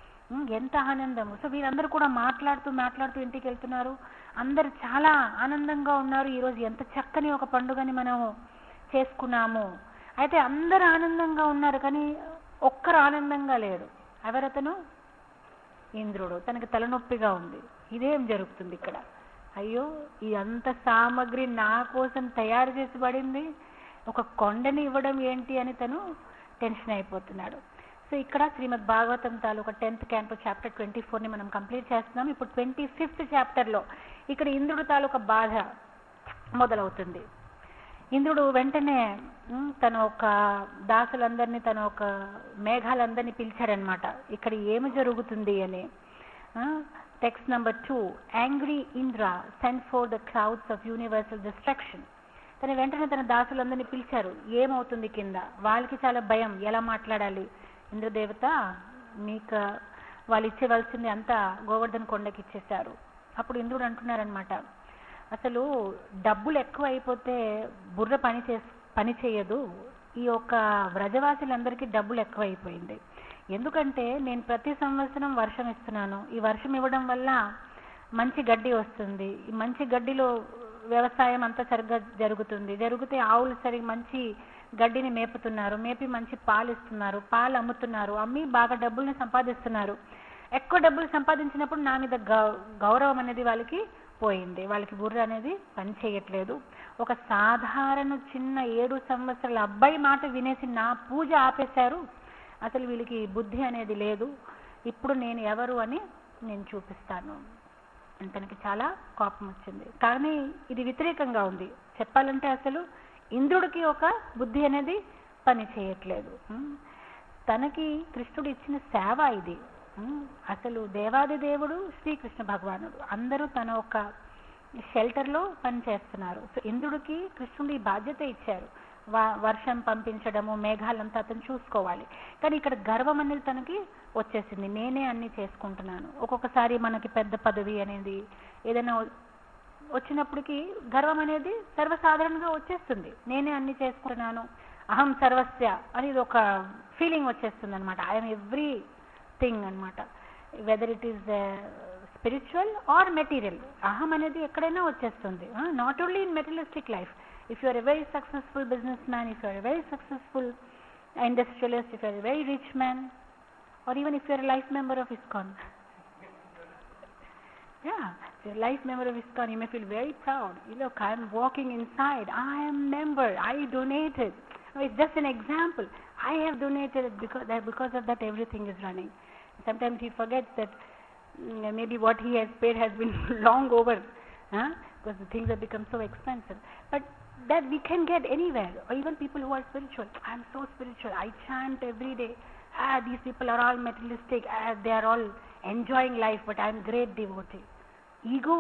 ఎంత ఆనందము. సో వీరందరూ కూడా మాట్లాడుతూ ఇంటికి వెళ్తున్నారు. అందరు చాలా ఆనందంగా ఉన్నారు. ఈరోజు ఎంత చక్కని ఒక పండుగని మనము చేసుకున్నాము. అయితే అందరూ ఆనందంగా ఉన్నారు, కానీ ఒక్కరు ఆనందంగా లేడు. ఎవరతను? ఇంద్రుడు. తనకి తలనొప్పిగా ఉంది. ఇదేం జరుగుతుంది ఇక్కడ? అయ్యో, ఈ అంత సామగ్రి నా కోసం తయారు చేసి పడింది, ఒక కొండని ఇవ్వడం ఏంటి అని తను టెన్షన్ అయిపోతున్నాడు. సో ఇక్కడ శ్రీమద్ భాగవతం తాలూకా 10th canto chapter 24ని మనం కంప్లీట్ చేస్తున్నాం. ఇప్పుడు 25th chapterలో ఇక్కడ ఇంద్రుడు తాలూకా బాధ మొదలవుతుంది. ఇంద్రుడు వెంటనే తన ఒక దాసులందరినీ, తన ఒక మేఘాలందరినీ పిలిచాడనమాట, ఇక్కడ ఏమి జరుగుతుంది అని. Text number 2, angry Indra send forth the clouds of universal destruction. తన వెంటనే తన దాసులందరినీ పిలిచారు. ఏమవుతుంది కింద? వాళ్ళకి చాలా భయం, ఎలా మాట్లాడాలి. ఇంద్రదేవత, మీకు వాళ్ళు ఇచ్చేవలసింది అంతా గోవర్ధన్ కొండకి ఇచ్చేశారు. అప్పుడు ఇంద్రుడు అంటున్నారనమాట, అసలు డబ్బులు ఎక్కువ అయిపోతే బుర్ర పని చేయదు. ఈ యొక్క వ్రజవాసులందరికీ డబ్బులు ఎక్కువ అయిపోయింది. ఎందుకంటే నేను ప్రతి సంవత్సరం వర్షం ఇస్తున్నాను. ఈ వర్షం ఇవ్వడం వల్ల మంచి గడ్డి వస్తుంది. ఈ మంచి గడ్డిలో వ్యవసాయం అంతా సరిగ్గా జరిగితే ఆవులు మంచి గడ్డిని మేపుతున్నారు, మేపి మంచి పాలు ఇస్తున్నారు, పాలు అమ్ముతున్నారు, అమ్మి బాగా డబ్బుల్ని సంపాదిస్తున్నారు. ఎక్కువ డబ్బులు సంపాదించినప్పుడు నా మీద గౌరవం అనేది వాళ్ళకి పోయింది, వాళ్ళకి బుర్ర అనేది పని చేయట్లేదు. ఒక సాధారణ చిన్న 7 సంవత్సరాల అబ్బాయి మాట వినేసి నా పూజ ఆపేశారు. అసలు వీళ్ళకి బుద్ధి అనేది లేదు. ఇప్పుడు నేను ఎవరు అని నేను చూపిస్తాను అని తనకి చాలా కోపం వచ్చింది. కానీ ఇది వ్యతిరేకంగా ఉంది. చెప్పాలంటే అసలు ఇంద్రుడికి ఒక బుద్ధి అనేది పని చేయట్లేదు. తనకి కృష్ణుడు ఇచ్చిన సేవ ఇది. అసలు దేవాది దేవుడు శ్రీకృష్ణ భగవానుడు, అందరూ తన ఒక షెల్టర్లో పనిచేస్తున్నారు. సో ఇంద్రుడికి కృష్ణుడు ఈ బాధ్యత ఇచ్చారు, వర్షం పంపించడము, మేఘాలంతా అతను చూసుకోవాలి. కానీ ఇక్కడ గర్వం అనేది తనకి వచ్చేసింది, నేనే అన్ని చేసుకుంటున్నాను. ఒక్కొక్కసారి మనకి పెద్ద పదవి అనేది ఏదైనా వచ్చినప్పటికీ గర్వం అనేది సర్వసాధారణంగా వచ్చేస్తుంది. నేనే అన్ని చేసుకుంటున్నాను, అహం సర్వస్య అనేది ఒక ఫీలింగ్ వచ్చేస్తుంది అనమాట. ఐఎమ్ ఎవ్రీ థింగ్ అనమాట, whether it is spiritual or material. అహం అనేది ఎక్కడైనా వచ్చేస్తుంది, not only in materialistic life. If you are a very successful businessman, if you are a very successful industrialist, if you are a very rich man, or even if you are a life member of ISKCON, yeah, if you are a life member of ISKCON, you may feel very proud. Look, I am walking inside, I am member, I donated. No, it's just an example. I have donated because of that everything is running. Sometimes he forgets that maybe what he has paid has been long over, because the things have become so expensive. But that we can get anywhere, or even people who are spiritual. I am so spiritual, I chant every day. These people are all materialistic, they are all enjoying life, but I am great devotee. Ego,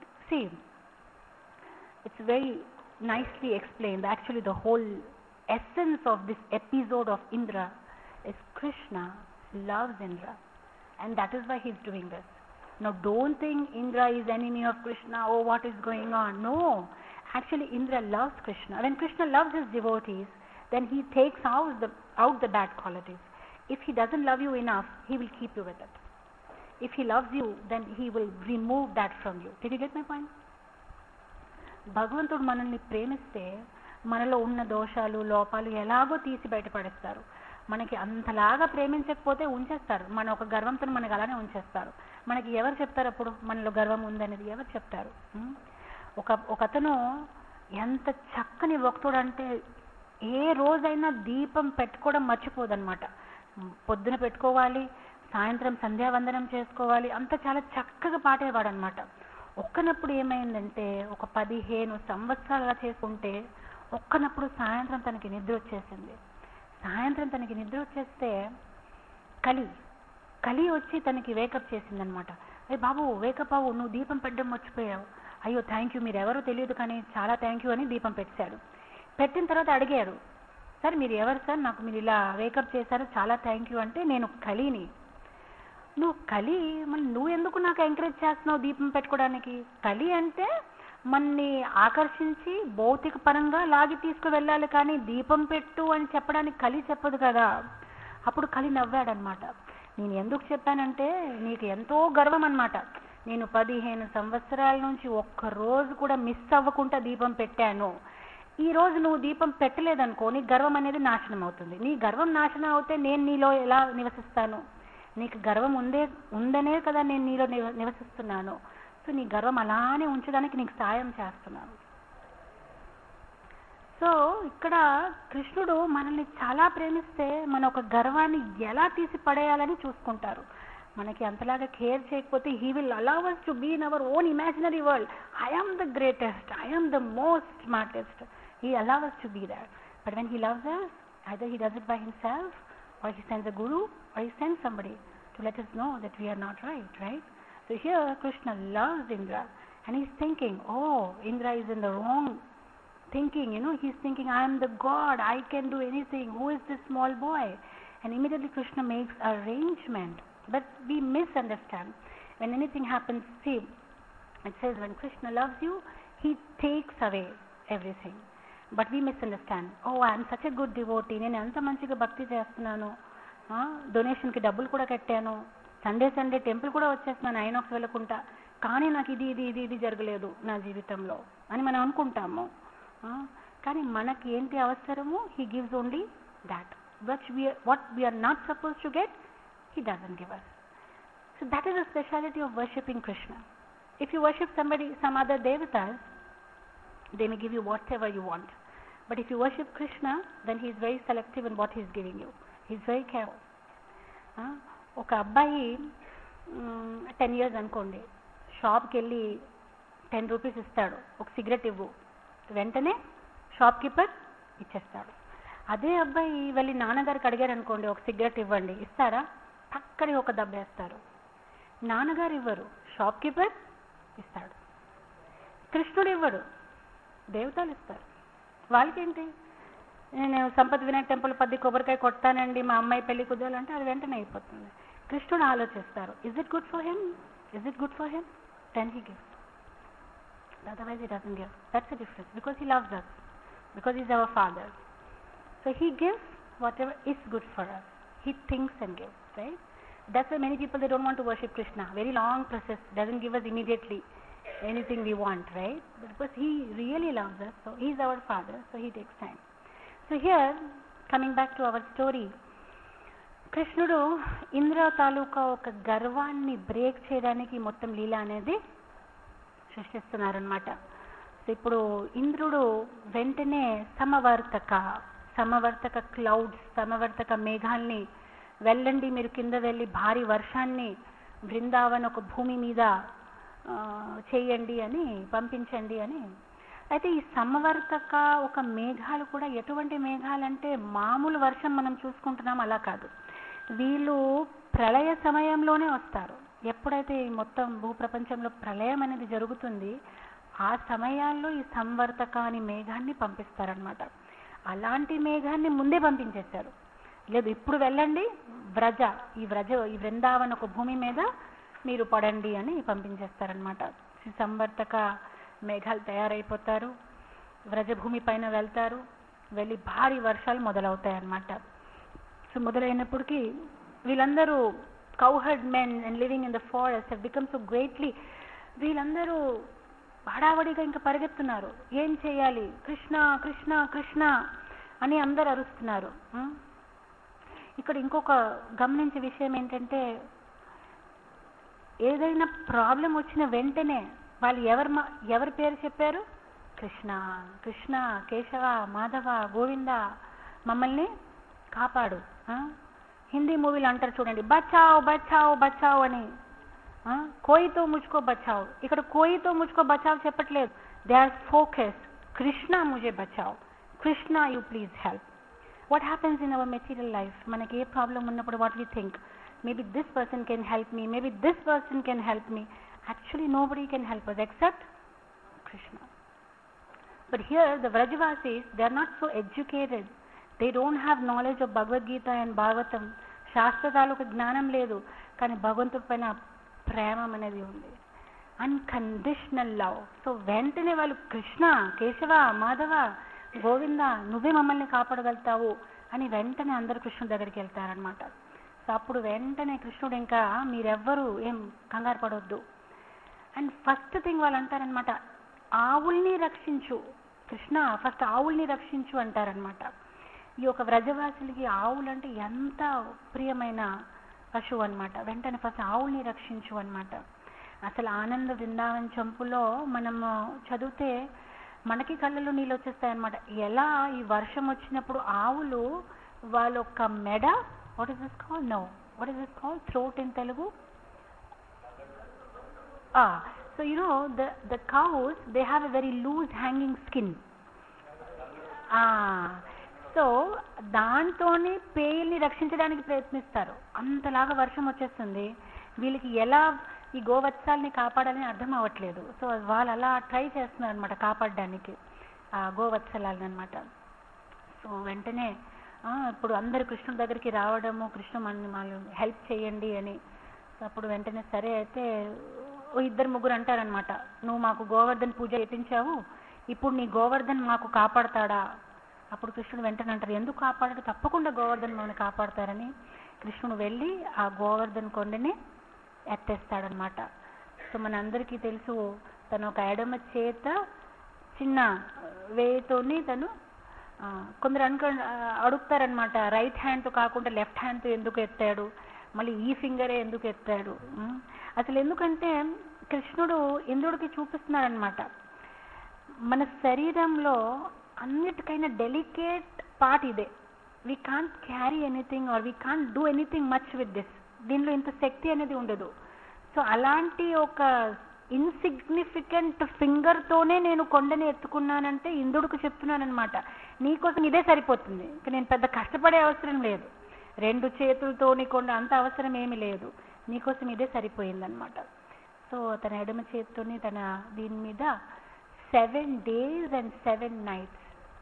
it's very nicely explained. Actually, the whole essence of this episode of Indra is Krishna loves Indra, and that is why he is doing this. Now, don't think Indra is enemy of Krishna. Oh, what is going on? No. Actually, Indra loves Krishna. When Krishna loves his devotees, then he takes out the bad qualities. If he doesn't love you enough, he will keep you with it. If he loves you, then he will remove that from you. Did you get my point? భగవంతుడు మనల్ని ప్రేమిస్తే మనలో ఉన్న దోషాలు, లోపాలు ఎలాగో తీసి బయటపడేస్తారు. మనకి అంతలాగా ప్రేమించకపోతే ఉంచేస్తారు, మన ఒక గర్వంతో మనకి అలానే ఉంచేస్తారు. మనకి ఎవరు చెప్తారు అప్పుడు మనలో గర్వం ఉందనేది? ఎవరు చెప్తారు? ఒకతను ఎంత చక్కని భక్తుడు అంటే ఏ రోజైనా దీపం పెట్టుకోవడం మర్చిపోదన్నమాట. పొద్దున పెట్టుకోవాలి, సాయంత్రం సంధ్యావందనం చేసుకోవాలి, అంత చాలా చక్కగా పాడేవాడు అనమాట. ఒక్కనప్పుడు ఏమైందంటే ఒక 15 సంవత్సరాలుగా చేసుకుంటే ఒక్కనప్పుడు సాయంత్రం తనకి నిద్ర వచ్చేసింది. సాయంత్రం తనకి నిద్ర వచ్చేస్తే కలి వచ్చి తనకి వేకప్ చేసిందనమాట. అయ్యి బాబు వేకప్ అవ్వు, నువ్వు దీపం పెట్టడం మర్చిపోయావు. అయ్యో థ్యాంక్ యూ, మీరు ఎవరో తెలియదు కానీ చాలా థ్యాంక్ యూ అని దీపం పెట్టాడు. పెట్టిన తర్వాత అడిగాడు, సార్ మీరు ఎవరు సార్, నాకు మీరు ఇలా వేకప్ చేశారు, చాలా థ్యాంక్ యూ అంటే, నేను కలిని. నువ్వు కలి, మళ్ళీ నువ్వు ఎందుకు నాకు ఎంకరేజ్ చేస్తున్నావు దీపం పెట్టుకోవడానికి? కలి అంటే మనని ఆకర్షించి భౌతిక పరంగా లాగి తీసుకువెళ్ళాలి, కానీ దీపం పెట్టు అని చెప్పడానికి కలి చెప్పదు కదా. అప్పుడు కలి నవ్వాడనమాట. నేను ఎందుకు చెప్పానంటే నీకు ఎంతో గర్వం అనమాట. నేను 15 సంవత్సరాల నుంచి ఒక్కరోజు కూడా మిస్ అవ్వకుండా దీపం పెట్టాను. ఈ రోజు నువ్వు దీపం పెట్టలేదనుకో, నీ గర్వం అనేది నాశనం అవుతుంది. నీ గర్వం నాశనం అవుతే నేను నీలో ఎలా నివసిస్తాను? నీకు గర్వం ఉందనే కదా నేను నీలో నివసిస్తున్నాను. సో నీ గర్వం అలానే ఉంచడానికి నీకు సాయం చేస్తున్నాను. సో ఇక్కడ కృష్ణుడు మనల్ని చాలా ప్రేమిస్తే మన ఒక గర్వాన్ని ఎలా తీసి పడేయాలని చూసుకుంటారు. మనకి అంతలాగా కేర్ చేయకపోతే he will allow us to be in our own imaginary world. I am the greatest, I am the most smartest. He allows us to be there. But when he loves us, either he does it by himself, or he sends a guru, or he sends somebody to let us know that we are not right? So here Krishna loves Indra, and he's thinking, oh, Indra is in the wrong thinking, he's thinking, I am the god, I can do anything, who is this small boy? And immediately Krishna makes arrangement. But we misunderstand. When anything happens, see, it says when Krishna loves you, he takes away everything. But we misunderstand. Oh, I am such a good devotee, నేను ఎంత మంచిగా భక్తి చేస్తున్నాను, డొనేషన్కి డబ్బులు కూడా కట్టాను, Sunday temple కూడా వచ్చేస్తున్నాను ఐనాక్స్ వెళ్ళకుండా, కానీ నాకు ఇది జరగలేదు నా జీవితంలో అని మనం అనుకుంటాము. కానీ మనకి ఏంటి అవసరము? he gives only that. What we are not supposed to get, he doesn't give us. So that is the speciality of worshipping Krishna. If you worship some other devatas, they may give you whatever you want. But if you worship Krishna, then he is very selective in what he is giving you. He is very careful. ఒక అబ్బాయి 10 years అనుకోండి, షాప్కి వెళ్ళి 10 rupees ఇస్తాడు, ఒక cigarette ఇవ్వు, వెంటనే shop keeper ఇచ్చేస్తాడు. అదే అబ్బాయి వెళ్ళి నాన్నగారికి అడిగారు అనుకోండి, ఒక సిగరెట్ ఇవ్వండి, ఇస్తారా? పక్కనే ఒక దబ్బేస్తారు. నాన్నగారు ఇవ్వరు, షాప్ కీపర్ ఇస్తాడు. కృష్ణుడు ఇవ్వడు, దేవతలు ఇస్తారు. వాళ్ళకేంటి, నేను సంపత్ వినాయక్ టెంపుల్ 10 కొబ్బరికాయ కొట్టానండి, మా అమ్మాయి పెళ్లి కుదరాలంటే అది వెంటనే అయిపోతుంది. కృష్ణుడు ఆలోచిస్తారు, is it good for him, is it good for him, then he gives. Otherwise he doesn't give. That's the difference, because he loves us, because he's our father. So he gives whatever is good for us. He thinks and gives, right? That's why many people, they don't want to worship Krishna. Very long process, doesn't give us immediately anything we want, right? But because he really loves us, so he's our father, so he takes time. So here, coming back to our story, కృష్ణుడు ఇంద్ర తాలూకా ఒక గర్వాన్ని break చేయడానికి మొత్తం లీల అనేది సృష్టిస్తున్నారనమాట. So ఇప్పుడు ఇంద్రుడు వెంటనే సమవర్తక clouds, సమవర్తక మేఘాల్ని, వెళ్ళండి మీరు కింద వెళ్ళి భారీ వర్షాన్ని బృందావన్ ఒక భూమి మీద చేయండి అని, పంపించండి అని. అయితే ఈ సమవర్తక ఒక మేఘాలు కూడా ఎటువంటి మేఘాలంటే మామూలు వర్షం మనం చూసుకుంటున్నాం అలా కాదు. వీళ్ళు ప్రళయ సమయంలోనే వస్తారు. ఎప్పుడైతే ఈ మొత్తం భూప్రపంచంలో ప్రళయం అనేది జరుగుతుంది, ఆ సమయాల్లో ఈ సంవర్తక అని మేఘాన్ని పంపిస్తారనమాట. అలాంటి మేఘాన్ని ముందే పంపించేశారు. లేదు, ఇప్పుడు వెళ్ళండి ఈ బృందావన్ ఒక భూమి మీద మీరు పడండి అని పంపించేస్తారనమాట. సంవర్తక మేఘాలు తయారైపోతారు, వ్రజభూమి పైన వెళ్తారు, వెళ్ళి భారీ వర్షాలు మొదలవుతాయన్నమాట. సో మొదలైనప్పటికీ వీళ్ళందరూ cowherd men and living in the forest have become so greatly, వీళ్ళందరూ హడావడిగా ఇంకా పరిగెత్తున్నారు. ఏం చేయాలి, కృష్ణ కృష్ణ కృష్ణ అని అందరు అరుస్తున్నారు. ఇక్కడ ఇంకొక గమనించే విషయం ఏంటంటే, ఏదైనా ప్రాబ్లం వచ్చిన వెంటనే వాళ్ళు ఎవరి పేరు చెప్పారు? కృష్ణ కృష్ణ, కేశవ, మాధవ, గోవింద, మమ్మల్ని కాపాడు. హిందీ మూవీలు అంటారు చూడండి, బచావ్ బచావ్ బచావ్ అని, కోయితో ముజ్కో బచావ్. ఇక్కడ కోయితో ముజ్కో బచావ్ చెప్పట్లేదు. దే ఆర్ ఫోకస్, కృష్ణ ముజే బచావ్, Krishna you please help. What happens in our material life? మనకి ఏ ప్రాబ్లం ఉన్నప్పుడు what we think, maybe this person can help me, maybe this person can help me. Actually nobody can help us except Krishna. But here the Vrajavasis, they are not so educated, they don't have knowledge of Bhagavad Gita and Bhagavatam. శాస్త్ర తాలూకు జ్ఞానం లేదు, కానీ భగవంతుడి పైన ప్రేమ అనేది ఉంది, unconditional love. So వెంటనే వాళ్ళు కృష్ణ, కేశవ, మాధవ, గోవింద, నువ్వే మమ్మల్ని కాపాడగలుగుతావు అని వెంటనే అందరు కృష్ణుడి దగ్గరికి వెళ్తారనమాట. సో అప్పుడు వెంటనే కృష్ణుడు ఇంకా మీరెవ్వరూ ఏం కంగారు పడవద్దు. అండ్ ఫస్ట్ థింగ్ వాళ్ళు అంటారనమాట, ఆవుల్ని రక్షించు కృష్ణ, ఫస్ట్ ఆవుల్ని రక్షించు అంటారనమాట. ఈ యొక్క వ్రజవాసులకి ఆవులు అంటే ఎంత ప్రియమైన పశువు అనమాట. వెంటనే ఫస్ట్ ఆవుల్ని రక్షించు అనమాట. అసలు ఆనంద బృందావన్ చంపులో మనము చదివితే మనకి కళ్ళలో నీళ్ళు వచ్చేస్తాయన్నమాట. ఎలా ఈ వర్షం వచ్చినప్పుడు ఆవులు వాళ్ళొక్క మెడ, what is this called? No. What is this called? Throat in Telugu? So you know the cows, they have a very loose hanging skin. So దాంతోనే పేయల్ని రక్షించడానికి ప్రయత్నిస్తారు. అంతలాగా వర్షం వచ్చేస్తుంది. వీళ్ళకి ఎలా ఈ గోవత్సాలని కాపాడాలని అర్థం అవ్వట్లేదు. సో వాళ్ళు అలా ట్రై చేస్తున్నారు అనమాట కాపాడడానికి ఆ గోవత్సలాలని అనమాట. సో వెంటనే ఇప్పుడు అందరు కృష్ణుడి దగ్గరికి రావడము, కృష్ణ వాళ్ళు హెల్ప్ చేయండి అని. అప్పుడు వెంటనే సరే అయితే ఇద్దరు ముగ్గురు అంటారనమాట, నువ్వు మాకు గోవర్ధన్ పూజ చేయించావు, ఇప్పుడు నీ గోవర్ధన్ మాకు కాపాడతాడా? అప్పుడు కృష్ణుడు వెంటనే అంటారు, ఎందుకు కాపాడడు, తప్పకుండా గోవర్ధన్ మమ్మల్ని కాపాడతారని. కృష్ణుడు వెళ్ళి ఆ గోవర్ధన్ కొండని ఎత్తేస్తాడనమాట. సో మనందరికీ తెలుసు, తను ఒక ఎడమ చేత చిన్న వేతోని తను కొందరు అడుగుతారనమాట, రైట్ హ్యాండ్తో కాకుండా లెఫ్ట్ హ్యాండ్తో ఎందుకు ఎత్తాడు, మళ్ళీ ఈ ఫింగరే ఎందుకు ఎత్తాడు. అసలు ఎందుకంటే కృష్ణుడు ఇంద్రుడికి చూపిస్తున్నాడనమాట, మన శరీరంలో అన్నిటికైనా డెలికేట్ పార్ట్ ఇదే. We can't carry anything or we can't do anything much with this. దీనిలో ఇంత శక్తి అనేది ఉండదు. సో అలాంటి ఒక ఇన్సిగ్నిఫికెంట్ ఫింగర్తోనే నేను కొండని ఎత్తుకున్నానంటే ఇంద్రుడికి చెప్తున్నానమాట, నీకోసం ఇదే సరిపోతుంది, ఇంకా నేను పెద్ద కష్టపడే అవసరం లేదు, 2 చేతులతోని కొండ అంత అవసరం ఏమీ లేదు, నీకోసం ఇదే సరిపోయిందనమాట. సో తన ఎడమ చేతితోని తన దీని మీద 7 days and 7 nights,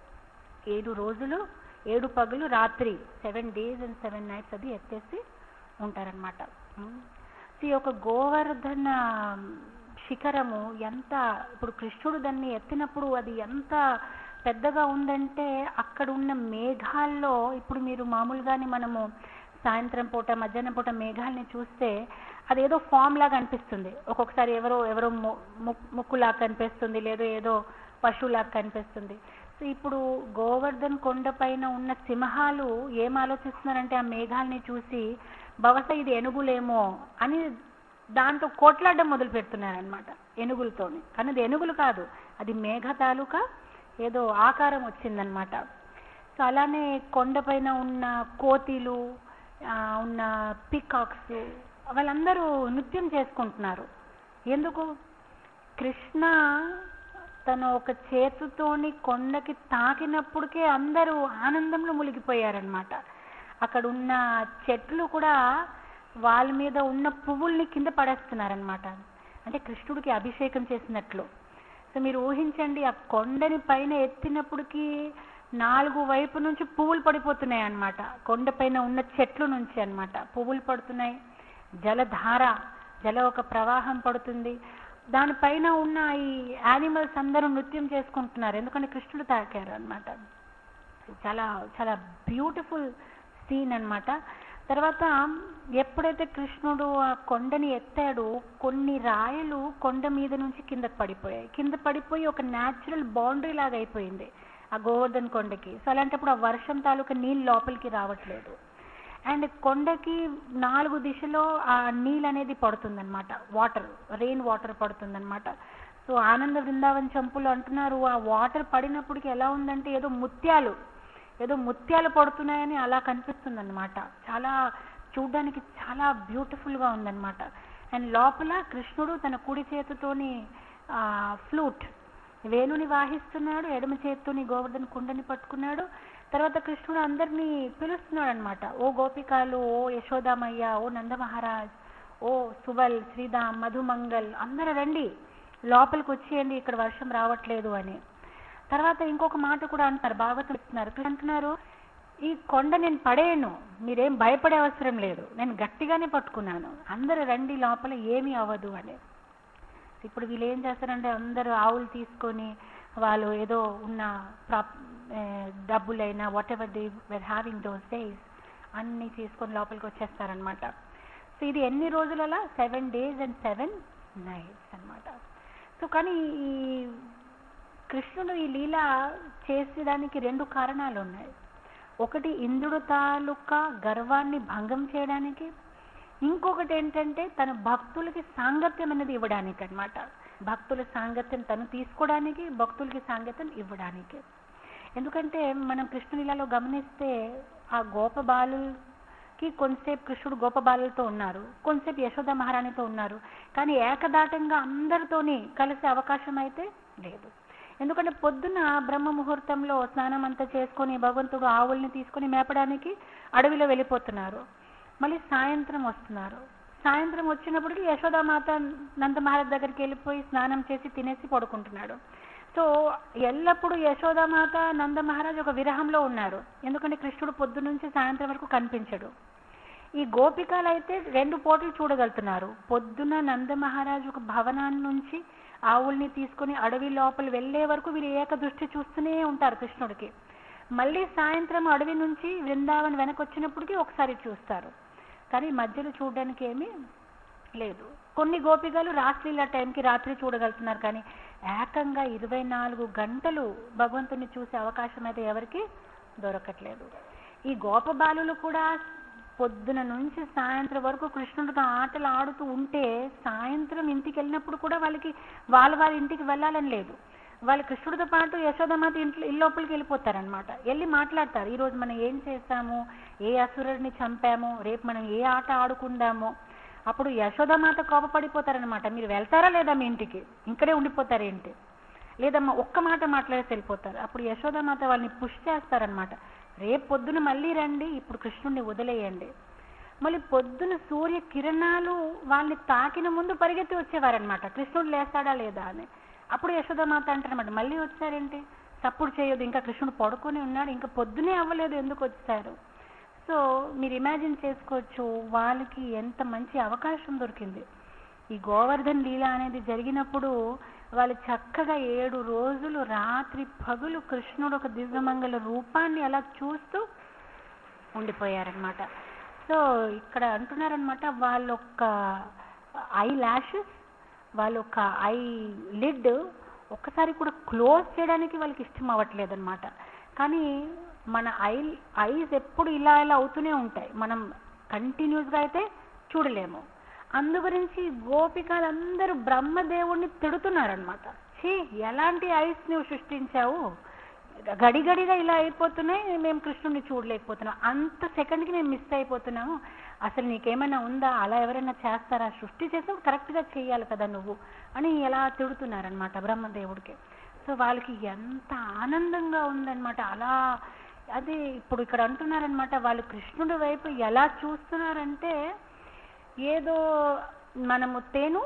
7 రోజులు 7 పగలు రాత్రి, 7 days and 7 nights అది ఎత్తేసి ఉంటారనమాట. ఈ యొక్క గోవర్ధన శిఖరము ఎంత, ఇప్పుడు కృష్ణుడు దాన్ని ఎత్తినప్పుడు అది ఎంత పెద్దగా ఉందంటే అక్కడ ఉన్న మేఘాల్లో, ఇప్పుడు మీరు మామూలుగానే మనము సాయంత్రం పూట మధ్యాహ్నం పూట మేఘాలని చూస్తే అదేదో ఫామ్ లాగా అనిపిస్తుంది, ఒక్కొక్కసారి ఎవరో ముక్కులాగా కనిపిస్తుంది, లేదా ఏదో పశువులాగా కనిపిస్తుంది. సో ఇప్పుడు గోవర్ధన్ కొండ పైన ఉన్న సింహాలు ఏం ఆలోచిస్తున్నారంటే ఆ మేఘాలని చూసి బహుశా ఇది ఏనుగులేమో అని దాంతో కోట్లాడడం మొదలు పెడుతున్నారనమాట ఏనుగులతోని. కానీ అది ఏనుగులు కాదు, అది మేఘ తాలూకా ఏదో ఆకారం వచ్చిందనమాట. సో అలానే కొండపైన ఉన్న కోతిలు, ఉన్న పీకాక్స్, వాళ్ళందరూ నృత్యం చేసుకుంటున్నారు. ఎందుకు? కృష్ణ తన ఒక చేతితోని కొండకి తాకినప్పటికే అందరూ ఆనందంలో మునిగిపోయారనమాట. అక్కడ ఉన్న చెట్లు కూడా వాళ్ళ మీద ఉన్న పువ్వుల్ని కింద పడేస్తున్నారనమాట, అంటే కృష్ణుడికి అభిషేకం చేసినట్లు. సో మీరు ఊహించండి, ఆ కొండని పైన ఎత్తినప్పటికీ 4 వైపు నుంచి పువ్వులు పడిపోతున్నాయి అన్నమాట, కొండపైన ఉన్న చెట్లు నుంచి అన్నమాట పువ్వులు పడుతున్నాయి, జలధార జల ఒక ప్రవాహం పడుతుంది, దానిపైన ఉన్న ఈ యానిమల్స్ అందరూ నృత్యం చేసుకుంటున్నారు, ఎందుకంటే కృష్ణుడు తాకారు అన్నమాట. చాలా చాలా బ్యూటిఫుల్ సీన్ అన్నమాట. తర్వాత ఎప్పుడైతే కృష్ణుడు ఆ కొండని ఎత్తాడో కొన్ని రాయలు కొండ మీద నుంచి కిందకి పడిపోయాయి, కింద పడిపోయి ఒక న్యాచురల్ బౌండరీ లాగా అయిపోయింది ఆ గోవర్ధన్ కొండకి. సో అలాంటప్పుడు ఆ వర్షం తాలూకా నీళ్ళు లోపలికి రావట్లేదు, అండ్ కొండకి 4 దిశలో ఆ నీళ్ళు అనేది పడుతుందన్నమాట, వాటర్, రెయిన్ వాటర్ పడుతుందన్నమాట. సో ఆనంద బృందావన్ చంపులు అంటున్నారు, ఆ వాటర్ పడినప్పటికి ఎలా ఉందంటే ఏదో ముత్యాలు పడుతున్నాయని అలా కనిపిస్తుంది అనమాట, చాలా చూడడానికి చాలా బ్యూటిఫుల్గా ఉందన్నమాట. అండ్ లోపల కృష్ణుడు తన కుడి చేతితోని ఫ్లూట్ వేణుని వాహిస్తున్నాడు, ఎడమ చేతితోని గోవర్ధన్ కుండని పట్టుకున్నాడు. తర్వాత కృష్ణుడు అందరినీ పిలుస్తున్నాడు అనమాట, ఓ గోపికాలు, ఓ యశోదామయ్య, ఓ నందమహారాజ్, ఓ సుబల్, శ్రీదామ్, మధుమంగల్, అందరూ రండి లోపలికి వచ్చేయండి, ఇక్కడ వర్షం రావట్లేదు అని. తర్వాత ఇంకొక మాట కూడా అంటారు, భాగవతం ఇస్తున్నారు, అంటున్నారు, ఈ కొండ నేను పడేయను, మీరేం భయపడే అవసరం లేదు, నేను గట్టిగానే పట్టుకున్నాను, అందరూ రండి లోపల, ఏమీ అవ్వదు అని. ఇప్పుడు వీళ్ళు ఏం చేస్తారంటే అందరూ ఆవులు తీసుకొని వాళ్ళు ఏదో ఉన్న డబ్బులైనా whatever they were having those days అన్నీ తీసుకొని లోపలికి వచ్చేస్తారనమాట. సో ఇది ఎన్ని రోజులలో? 7 days and 7 nights అన్నమాట. సో కానీ ఈ కృష్ణుడు ఈ లీల చేసేదానికి 2 కారణాలు ఉన్నాయి. ఒకటి ఇంద్రుడు తాలూకా గర్వాన్ని భంగం చేయడానికి, ఇంకొకటి ఏంటంటే తన భక్తులకి సాంగత్యం అనేది ఇవ్వడానికి అన్నమాట. భక్తుల సాంగత్యం తను తీసుకోవడానికి, భక్తులకి సాంగత్యం ఇవ్వడానికి. ఎందుకంటే మనం కృష్ణలీలలో గమనిస్తే ఆ గోపబాలుకి కొంతసేపు కృష్ణుడు గోపబాలులతో ఉన్నారు, కొంతసేపు యశోద మహారాణితో ఉన్నారు, కానీ ఏకదాటంగా అందరితోని కలిసే అవకాశం అయితే లేదు. ఎందుకంటే పొద్దున బ్రహ్మ ముహూర్తంలో స్నానం అంతా చేసుకొని భగవంతుడు ఆవుల్ని తీసుకొని మేపడానికి అడవిలో వెళ్ళిపోతున్నారు, మళ్ళీ సాయంత్రం వస్తున్నారు, సాయంత్రం వచ్చినప్పటికీ యశోదామాత నందమహారాజ్ దగ్గరికి వెళ్ళిపోయి స్నానం చేసి తినేసి పడుకుంటున్నాడు. సో ఎల్లప్పుడూ యశోదామాత నందమహారాజ్ ఒక విరహంలో ఉన్నారు, ఎందుకంటే కృష్ణుడు పొద్దు నుంచి సాయంత్రం వరకు కనిపించడు. ఈ గోపికలు అయితే 2 పూటలు చూడగలుగుతున్నారు, పొద్దున నందమహారాజ్ ఒక భవనాన్ని నుంచి ఆవుల్ని తీసుకొని అడవి లోపల వెళ్లే వరకు వీళ్ళు ఏక దృష్టి చూస్తూనే ఉంటారు కృష్ణుడికి, మళ్ళీ సాయంత్రం అడవి నుంచి బృందావన్ వెనకొచ్చినప్పటికీ ఒకసారి చూస్తారు, కానీ మధ్యలో చూడడానికి ఏమీ లేదు. కొన్ని గోపికలు రాత్రిల టైంకి రాత్రి చూడగలుగుతున్నారు, కానీ ఏకంగా 24 గంటలు భగవంతుని చూసే అవకాశం అయితే ఎవరికి దొరకట్లేదు. ఈ గోపబాలులు కూడా పొద్దున నుంచి సాయంత్రం వరకు కృష్ణుడితో ఆటలు ఆడుతూ ఉంటే సాయంత్రం ఇంటికి వెళ్ళినప్పుడు కూడా వాళ్ళకి వాళ్ళ ఇంటికి వెళ్ళాలని లేదు, వాళ్ళు కృష్ణుడితో పాటు యశోదమాత ఇల్లోపలికి వెళ్ళిపోతారనమాట, వెళ్ళి మాట్లాడతారు, ఈరోజు మనం ఏం చేస్తాము, ఏ అసురుడిని చంపాము, రేపు మనం ఏ ఆట ఆడుకుందామో, అప్పుడు యశోదామాత కోపపడిపోతారనమాట, మీరు వెళ్తారా లేదా మీ ఇంటికి, ఇక్కడే ఉండిపోతారేంటి, లేదమ్మా ఒక్క మాట మాట్లాడేసి వెళ్ళిపోతారు. అప్పుడు యశోదామాత వాళ్ళని పుష్ చేస్తారనమాట, రేపు పొద్దున మళ్ళీ రండి, ఇప్పుడు కృష్ణుడిని వదిలేయండి. మళ్ళీ పొద్దున సూర్య కిరణాలు వాళ్ళని తాకిన ముందు పరిగెత్తి వచ్చేవారనమాట, కృష్ణుడు లేస్తాడా లేదా అని. అప్పుడు యశోదామాత అంటారనమాట, మళ్ళీ వచ్చారేంటి, సప్పుడు చేయొద్దు, ఇంకా కృష్ణుడు పడుకొని ఉన్నాడు, ఇంకా పొద్దునే అవ్వలేదు, ఎందుకు వచ్చారు. సో మీరు ఇమాజిన్ చేసుకోవచ్చు వాళ్ళకి ఎంత మంచి అవకాశం దొరికింది. ఈ గోవర్ధన్ లీల అనేది జరిగినప్పుడు వాళ్ళు చక్కగా 7 రోజులు రాత్రి పగులు కృష్ణుడు ఒక దివ్యమంగళ రూపాన్ని అలా చూస్తూ ఉండిపోయారనమాట. సో ఇక్కడ అంటున్నారనమాట, వాళ్ళొక్క ఐ ల్యాషెస్, వాళ్ళొక్క ఐ లిడ్ ఒక్కసారి కూడా క్లోజ్ చేయడానికి వాళ్ళకి ఇష్టం అవ్వట్లేదన్నమాట. కానీ మన ఐస్ ఎప్పుడు ఇలా ఇలా అవుతూనే ఉంటాయి, మనం కంటిన్యూస్గా అయితే చూడలేము. అందు గురించి గోపికలందరూ బ్రహ్మదేవుడిని తిడుతున్నారనమాట, ఛీ ఎలాంటి ఐస్ నువ్వు సృష్టించావు, గడిగడిగా ఇలా అయిపోతున్నాయి, మేము కృష్ణుడిని చూడలేకపోతున్నాం, అంత సెకండ్కి మేము మిస్ అయిపోతున్నాము, అసలు నీకేమైనా ఉందా, అలా ఎవరైనా చేస్తారా, సృష్టి చేసినప్పుడు కరెక్ట్గా చేయాలి కదా నువ్వు అని ఎలా తిడుతున్నారనమాట బ్రహ్మదేవుడికి. సో వాళ్ళకి ఎంత ఆనందంగా ఉందన్నమాట. అలా అది ఇప్పుడు ఇక్కడ అంటున్నారనమాట, వాళ్ళు కృష్ణుడి వైపు ఎలా చూస్తున్నారంటే, ఏదో మనము తేను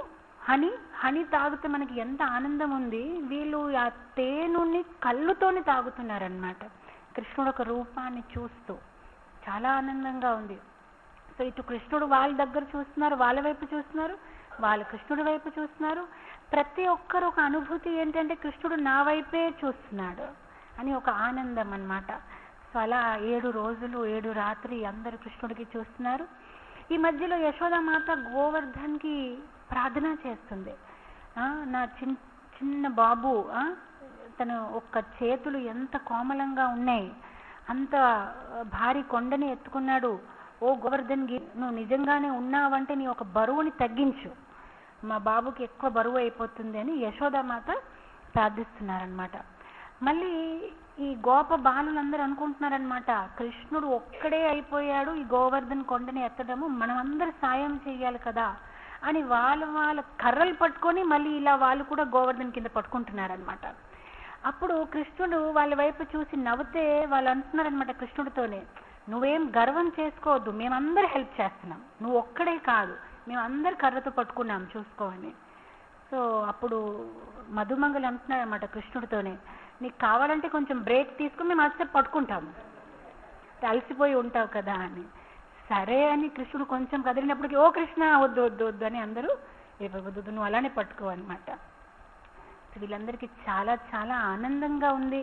హనీ తాగితే మనకి ఎంత ఆనందం ఉంది, వీళ్ళు ఆ తేనుని కళ్ళుతోని తాగుతున్నారనమాట, కృష్ణుడు ఒక రూపాన్ని చూస్తూ చాలా ఆనందంగా ఉంది. సో ఇటు కృష్ణుడు వాళ్ళ దగ్గర చూస్తున్నారు, వాళ్ళ వైపు చూస్తున్నారు, వాళ్ళు కృష్ణుడి వైపు చూస్తున్నారు. ప్రతి ఒక్కరు ఒక అనుభూతి ఏంటంటే కృష్ణుడు నా వైపే చూస్తున్నాడు అని ఒక ఆనందం అన్నమాట. సో అలా 7 రోజులు 7 రాత్రి అందరూ కృష్ణుడికి చూస్తున్నారు. ఈ మధ్యలో యశోదామాత గోవర్ధన్కి ప్రార్థన చేస్తుంది, నా చిన్న బాబు, తను ఒక్క చేతులు ఎంత కోమలంగా ఉన్నాయి, అంత భారీ కొండని ఎత్తుకున్నాడు, ఓ గోవర్ధన్కి నువ్వు నిజంగానే ఉన్నావంటే నీ ఒక బరువుని తగ్గించు, మా బాబుకి ఎక్కువ బరువు అయిపోతుంది అని యశోదామాత ప్రార్థిస్తున్నారనమాట. మళ్ళీ ఈ గోప బాలులందరూ అనుకుంటున్నారనమాట, కృష్ణుడు ఒక్కడే అయిపోయాడు ఈ గోవర్ధన్ కొండని ఎత్తడము, మనమందరూ సాయం చేయాలి కదా అని వాళ్ళ కర్రలు పట్టుకొని మళ్ళీ ఇలా వాళ్ళు కూడా గోవర్ధన్ కింద పట్టుకుంటున్నారనమాట. అప్పుడు కృష్ణుడు వాళ్ళ వైపు చూసి నవ్వుతే వాళ్ళు అంటున్నారనమాట కృష్ణుడితోనే, నువ్వేం గర్వం చేసుకోవద్దు, మేమందరూ హెల్ప్ చేస్తున్నాం, నువ్వు ఒక్కడే కాదు, మేమందరు కర్రతో పట్టుకున్నాం చూసుకోని. సో అప్పుడు మధుమంగళి అంటున్నారనమాట కృష్ణుడితోనే, నీకు కావాలంటే కొంచెం బ్రేక్ తీసుకుని మేము అసలు పట్టుకుంటాము, అలసిపోయి ఉంటావు కదా అని. సరే అని కృష్ణుడు కొంచెం కదిలినప్పటికీ, ఓ కృష్ణ వద్దు వద్దు వద్దు అని అందరూ వద్దు నువ్వు అలానే పట్టుకో అనమాట. వీళ్ళందరికీ చాలా చాలా ఆనందంగా ఉంది.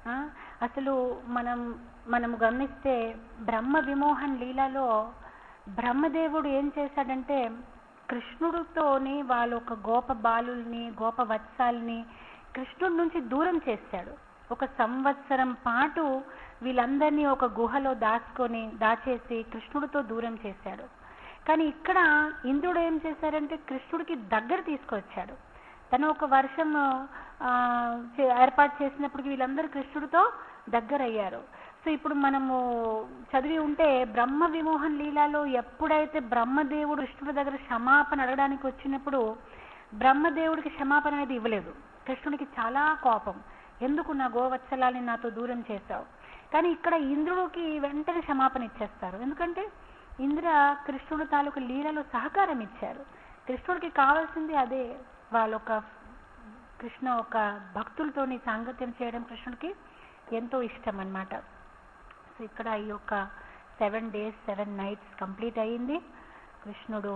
అసలు మనము గమనిస్తే బ్రహ్మ విమోహన్ లీలలో బ్రహ్మదేవుడు ఏం చేశాడంటే, కృష్ణుడితోని వాళ్ళు ఒక గోప బాలుల్ని గోప వత్సాల్ని కృష్ణుడి నుంచి దూరం చేశాడు. 1 సంవత్సరం పాటు వీళ్ళందరినీ ఒక గుహలో దాచేసి కృష్ణుడితో దూరం చేశాడు. కానీ ఇక్కడ ఇంద్రుడు ఏం చేశారంటే కృష్ణుడికి దగ్గర తీసుకొచ్చాడు. తను ఒక వర్షం ఏర్పాటు చేసినప్పటికీ వీళ్ళందరూ కృష్ణుడితో దగ్గర అయ్యారు. సో ఇప్పుడు మనము చదివి ఉంటే బ్రహ్మ విమోహన్ లీలలో ఎప్పుడైతే బ్రహ్మదేవుడు కృష్ణుడి దగ్గర క్షమాపణ అడగడానికి వచ్చినప్పుడు బ్రహ్మదేవుడికి క్షమాపణ అనేది ఇవ్వలేదు. కృష్ణుడికి చాలా కోపం, ఎందుకు నా గోవత్సలాన్ని నాతో దూరం చేశావు. కానీ ఇక్కడ ఇంద్రుడికి వెంటనే క్షమాపణ ఇచ్చేస్తారు, ఎందుకంటే ఇంద్ర కృష్ణుడు తాలూకు లీలలో సహకారం ఇచ్చారు. కృష్ణుడికి కావాల్సింది అదే, కృష్ణ ఒక భక్తులతోని సాంగత్యం చేయడం కృష్ణుడికి ఎంతో ఇష్టం అన్నమాట. సో ఇక్కడ ఈ యొక్క 7 days 7 nights కంప్లీట్ అయ్యింది. కృష్ణుడు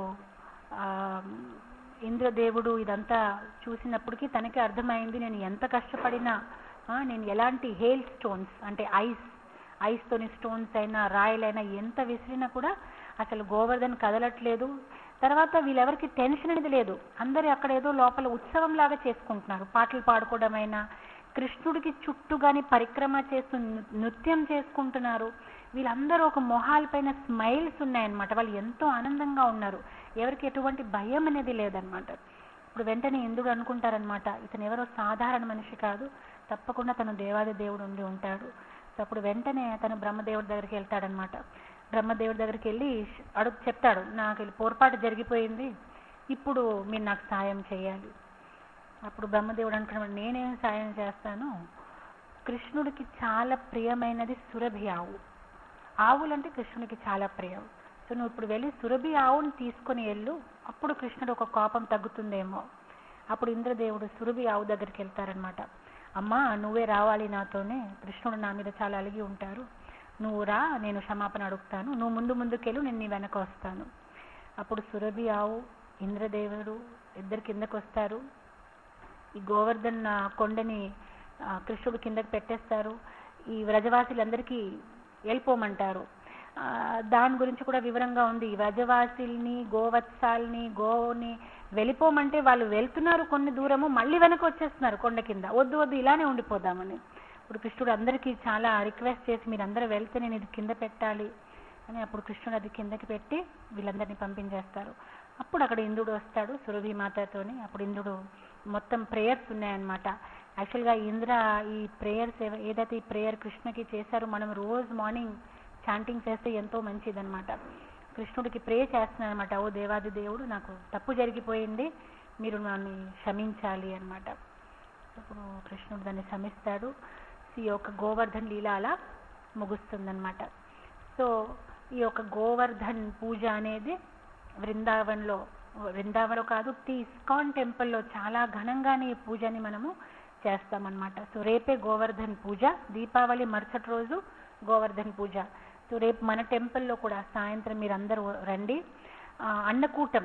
ఇంద్రదేవుడు ఇదంతా చూసినప్పటికీ తనకి అర్థమైంది, నేను ఎంత కష్టపడినా, నేను ఎలాంటి హేల్ స్టోన్స్ అంటే ఐస్తోని స్టోన్స్ అయినా రాయలైనా ఎంత విసిరినా కూడా అసలు గోవర్ధన్ కదలట్లేదు. తర్వాత వీళ్ళెవరికి టెన్షన్ అనేది లేదు, అందరూ అక్కడ ఏదో లోపల ఉత్సవం లాగా చేసుకుంటున్నారు, పాటలు పాడుకోవడమైనా కృష్ణుడికి చుట్టూగాని పరిక్రమ చేస్తూ నృత్యం చేసుకుంటున్నారు. వీళ్ళందరూ ఒక మొహాల పైన స్మైల్స్ ఉన్నాయన్నమాట, వాళ్ళు ఎంతో ఆనందంగా ఉన్నారు, ఎవరికి ఎటువంటి భయం అనేది లేదనమాట. ఇప్పుడు వెంటనే ఇంద్రుడు అనుకుంటారనమాట, ఇతను ఎవరో సాధారణ మనిషి కాదు, తప్పకుండా తను దేవాది దేవుడు ఉండి ఉంటాడు. సో అప్పుడు వెంటనే తను బ్రహ్మదేవుడి దగ్గరికి వెళ్తాడనమాట. బ్రహ్మదేవుడి దగ్గరికి వెళ్ళి చెప్తాడు, నాకు ఇలా పొరపాటు జరిగిపోయింది, ఇప్పుడు మీరు నాకు సాయం చేయాలి. అప్పుడు బ్రహ్మదేవుడు అంటున్నాడు, నేనేం సాయం చేస్తాను, కృష్ణుడికి చాలా ప్రియమైనది సురభి ఆవు. ఆవులంటే కృష్ణుడికి చాలా ప్రియం. సో నువ్వు ఇప్పుడు వెళ్ళి సురభి ఆవుని తీసుకొని వెళ్ళు, అప్పుడు కృష్ణుడు ఒక కోపం తగ్గుతుందేమో. అప్పుడు ఇంద్రదేవుడు సురభి ఆవు దగ్గరికి వెళ్తారనమాట. అమ్మా నువ్వే రావాలి నాతోనే, కృష్ణుడు నా మీద చాలా అలిగి ఉంటారు, నువ్వు రా, నేను క్షమాపణ అడుగుతాను, నువ్వు ముందుకెళ్ళు, నేను నీ వెనక వస్తాను. అప్పుడు సురభి ఆవు ఇంద్రదేవుడు ఇద్దరు కిందకు వస్తారు. ఈ గోవర్ధన్ కొండని కృష్ణుడు కిందకి పెట్టేస్తారు. ఈ వ్రజవాసులందరికీ వెళ్ళిపోమంటారు. దాని గురించి కూడా వివరంగా ఉంది. వ్రజవాసుల్ని, గోవత్సాల్ని, గోవుని వెళ్ళిపోమంటే వాళ్ళు వెళ్తున్నారు కొన్ని దూరము, మళ్ళీ వెనక వచ్చేస్తున్నారు కొండ కింద. వద్దు ఇలానే ఉండిపోదామని. ఇప్పుడు కృష్ణుడు అందరికీ చాలా రిక్వెస్ట్ చేసి, మీరందరూ వెళ్తే నేను ఇది కింద పెట్టాలి అని. అప్పుడు కృష్ణుడు అది కిందకి పెట్టి వీళ్ళందరినీ పంపించేస్తారు. అప్పుడు అక్కడ ఇంద్రుడు వస్తాడు సురభి మాతతోని. అప్పుడు ఇంద్రుడు మొత్తం ప్రేయర్స్ ఉన్నాయన్నమాట. యాక్చువల్గా ఈ ప్రేయర్స్ ఏదైతే ఈ ప్రేయర్ కృష్ణకి చేశారో, మనం రోజు మార్నింగ్ చాంటింగ్ చేస్తే ఎంతో మంచిదన్నమాట. కృష్ణుడికి ప్రే చేస్తున్నాను అనమాట. ఓ దేవాది దేవుడు, నాకు తప్పు జరిగిపోయింది, మీరు నన్ను క్షమించాలి అన్నమాట. అప్పుడు కృష్ణుడు దాన్ని క్షమిస్తాడు. ఈ యొక్క గోవర్ధన్ లీల అలా ముగుస్తుందన్నమాట. సో ఈ యొక్క గోవర్ధన్ పూజ అనేది వృందావన్లో కాదు, ఇస్కాన్ టెంపుల్లో చాలా ఘనంగానే ఈ పూజని మనము చేస్తామన్నమాట. సో రేపే గోవర్ధన్ పూజ, దీపావళి మరుసటి రోజు గోవర్ధన్ పూజ. సో రేపు మన టెంపుల్లో కూడా సాయంత్రం మీరు అందరూ రండి. అన్నకూటం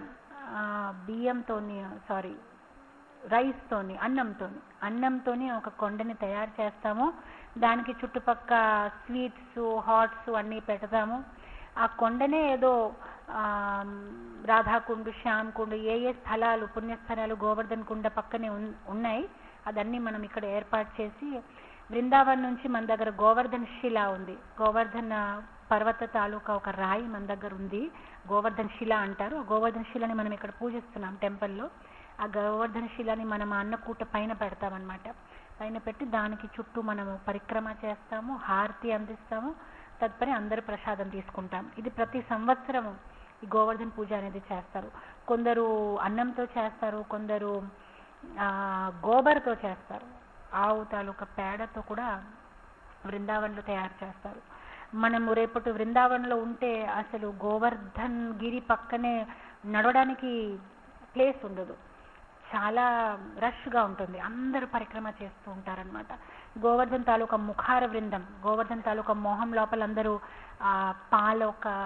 రైస్తోని అన్నంతోని ఒక కొండని తయారు చేస్తాము. దానికి చుట్టుపక్క స్వీట్స్, హాట్స్ అన్నీ పెడతాము. ఆ కొండనే ఏదో రాధాకుండు, శ్యామ్కుండు, ఏ స్థలాలు పుణ్యస్థలాలు గోవర్ధన్ కుండ పక్కనే ఉన్నాయి, అదన్నీ మనం ఇక్కడ ఏర్పాటు చేసి, బృందావన్ నుంచి మన దగ్గర గోవర్ధన్ శిల ఉంది. గోవర్ధన్ పర్వత తాలూకా ఒక రాయి మన దగ్గర ఉంది, గోవర్ధన్ శిల అంటారు. ఆ గోవర్ధన్ శిలని మనం ఇక్కడ పూజిస్తున్నాం టెంపుల్లో. ఆ గోవర్ధన శిలని మనం అన్నకూట పైన పెడతామన్నమాట. పైన పెట్టి దానికి చుట్టూ మనము పరిక్రమ చేస్తాము, హారతి అందిస్తాము. తదుపరి అందరూ ప్రసాదం తీసుకుంటాం. ఇది ప్రతి సంవత్సరము ఈ గోవర్ధన్ పూజ అనేది చేస్తారు. కొందరు అన్నంతో చేస్తారు, కొందరు గోబర్తో చేస్తారు. ఆవు తాలూకా పేడతో కూడా బృందావన్లో తయారు చేస్తారు. మనము రేపటి బృందావన్లో ఉంటే అసలు గోవర్ధన్ గిరి పక్కనే నడవడానికి ప్లేస్ ఉండదు, చాలా రష్గా ఉంటుంది, అందరూ పరిక్రమ చేస్తూ ఉంటారనమాట. గోవర్ధన్ తాలూకా ముఖార బృందం, గోవర్ధన్ తాలూకా మోహం లోపల అందరూ పాలు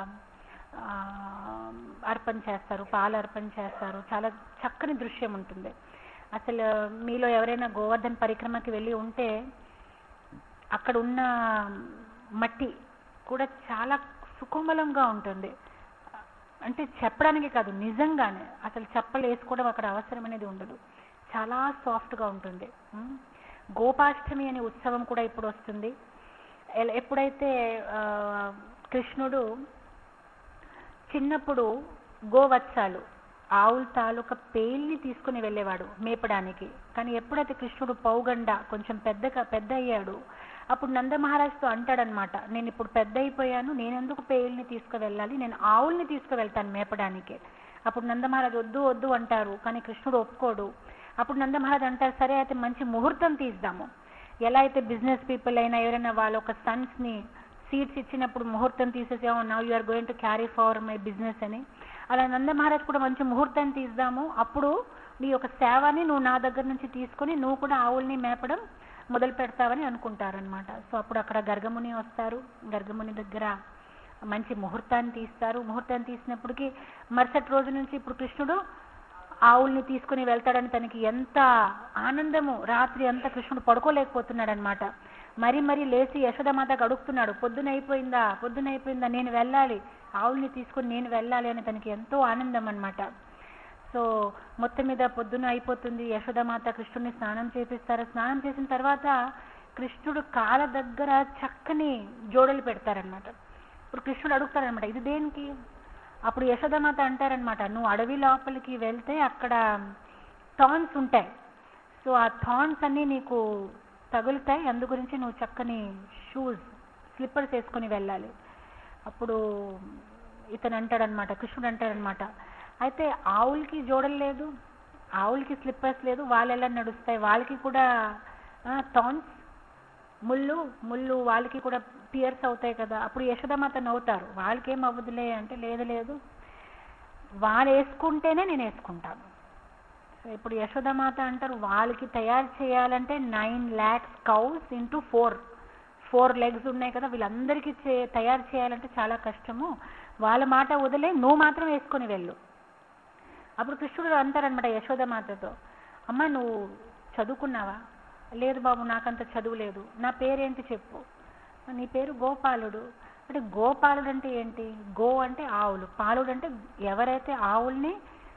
అర్పణ చేస్తారు. చాలా చక్కని దృశ్యం ఉంటుంది. అసలు మీలో ఎవరైనా గోవర్ధన్ పరిక్రమకి వెళ్ళి ఉంటే అక్కడ ఉన్న మట్టి కూడా చాలా సుకోమలంగా ఉంటుంది. అంటే చెప్పడానికి కాదు, నిజంగానే అసలు చెప్పలు వేసుకోవడం అక్కడ అవసరం అనేది ఉండదు, చాలా సాఫ్ట్గా ఉంటుంది. గోపాష్టమి అనే ఉత్సవం కూడా ఇప్పుడు వస్తుంది. ఎప్పుడైతే కృష్ణుడు చిన్నప్పుడు గోవత్సాలు ఆవుల తాలూకా పేల్ని తీసుకుని వెళ్ళేవాడు మేపడానికి. కానీ ఎప్పుడైతే కృష్ణుడు పౌగండ కొంచెం పెద్ద అయ్యాడు, అప్పుడు నందమహారాజుతో అంటాడనమాట, నేను ఇప్పుడు పెద్ద అయిపోయాను, నేనెందుకు పేల్ని తీసుకువెళ్ళాలి, నేను ఆవుల్ని తీసుకువెళ్తాను మేపడానికి. అప్పుడు నందమహారాజు వద్దు అంటారు, కానీ కృష్ణుడు ఒప్పుకోడు. అప్పుడు నందమహారాజు అంటారు, సరే అయితే మంచి ముహూర్తం తీద్దాము. ఎలా అయితే బిజినెస్ పీపుల్ అయినా ఎవరైనా వాళ్ళ ఒక సన్స్ని సీట్స్ ఇచ్చినప్పుడు ముహూర్తం తీసేసాము, now you are going to carry far my business అని, అలా నందమహారాజ్ కూడా మంచి ముహూర్తం తీద్దాము, అప్పుడు నీ యొక్క సేవని నువ్వు నా దగ్గర నుంచి తీసుకొని నువ్వు కూడా ఆవుల్ని మేపడం మొదలు పెడతావని అనుకుంటారనమాట. సో అప్పుడు అక్కడ గర్గముని వస్తారు, గర్గముని దగ్గర మంచి ముహూర్తాన్ని తీస్తారు. ముహూర్తాన్ని తీసినప్పటికీ మరుసటి రోజు నుంచి ఇప్పుడు కృష్ణుడు ఆవుల్ని తీసుకుని వెళ్తాడని తనకి ఎంత ఆనందము, రాత్రి అంతా కృష్ణుడు పడుకోలేకపోతున్నాడు అనమాట. మరీ లేచి యశోదమాతకు అడుగుతున్నాడు, పొద్దున అయిపోయిందా, నేను వెళ్ళాలి, ఆవుల్ని తీసుకుని నేను వెళ్ళాలి అని తనకి ఎంతో ఆనందం అనమాట. సో మొత్తం మీద పొద్దున అయిపోతుంది, యశోదమాత కృష్ణుడిని స్నానం చేపిస్తారు. స్నానం చేసిన తర్వాత కృష్ణుడు కాళ్ళ దగ్గర చక్కని జోడలు పెడతారనమాట. ఇప్పుడు కృష్ణుడు అడుగుతారనమాట, ఇది దేనికి? అప్పుడు యశోదమాత అంటారనమాట, నువ్వు అడవి లోపలికి వెళ్తే అక్కడ థార్న్స్ ఉంటాయి, సో ఆ థార్న్స్ అన్నీ నీకు తగులుతాయి, అందు గురించి నువ్వు చక్కని స్లిప్పర్స్ వేసుకొని వెళ్ళాలి. అప్పుడు ఇతను అంటాడనమాట, కృష్ణుడు అంటాడనమాట, అయితే ఆవులకి జోడలు లేదు, ఆవులకి స్లిప్పర్స్ లేదు, వాళ్ళు ఎలా నడుస్తాయి, వాళ్ళకి కూడా థార్న్స్, ముళ్ళు వాళ్ళకి కూడా పియర్స్ అవుతాయి కదా. అప్పుడు యశోదమాత నవ్వుతారు, వాళ్ళకి ఏం అవ్వదులే అంటే, లేదు వాళ్ళు వేసుకుంటేనే నేను వేసుకుంటాను. సో ఇప్పుడు యశోదమాత అంటారు, వాళ్ళకి తయారు చేయాలంటే 9 lakhs కౌస్ ఇంటూ 4 లెగ్స్ ఉన్నాయి కదా, వీళ్ళందరికీ తయారు చేయాలంటే చాలా కష్టము, వాళ్ళ మాట వదిలే, నువ్వు మాత్రం వేసుకొని వెళ్ళు. అప్పుడు కృష్ణుడు అంటారనమాట యశోదమాతతో, అమ్మ నువ్వు చదువుకున్నావా? లేదు బాబు, నాకంత చదువు లేదు. నా పేరేంటి చెప్పు. నీ పేరు గోపాలుడు. అంటే గోపాలుడు అంటే ఏంటి? గో అంటే ఆవులు, పాలుడు అంటే ఎవరైతే ఆవుల్ని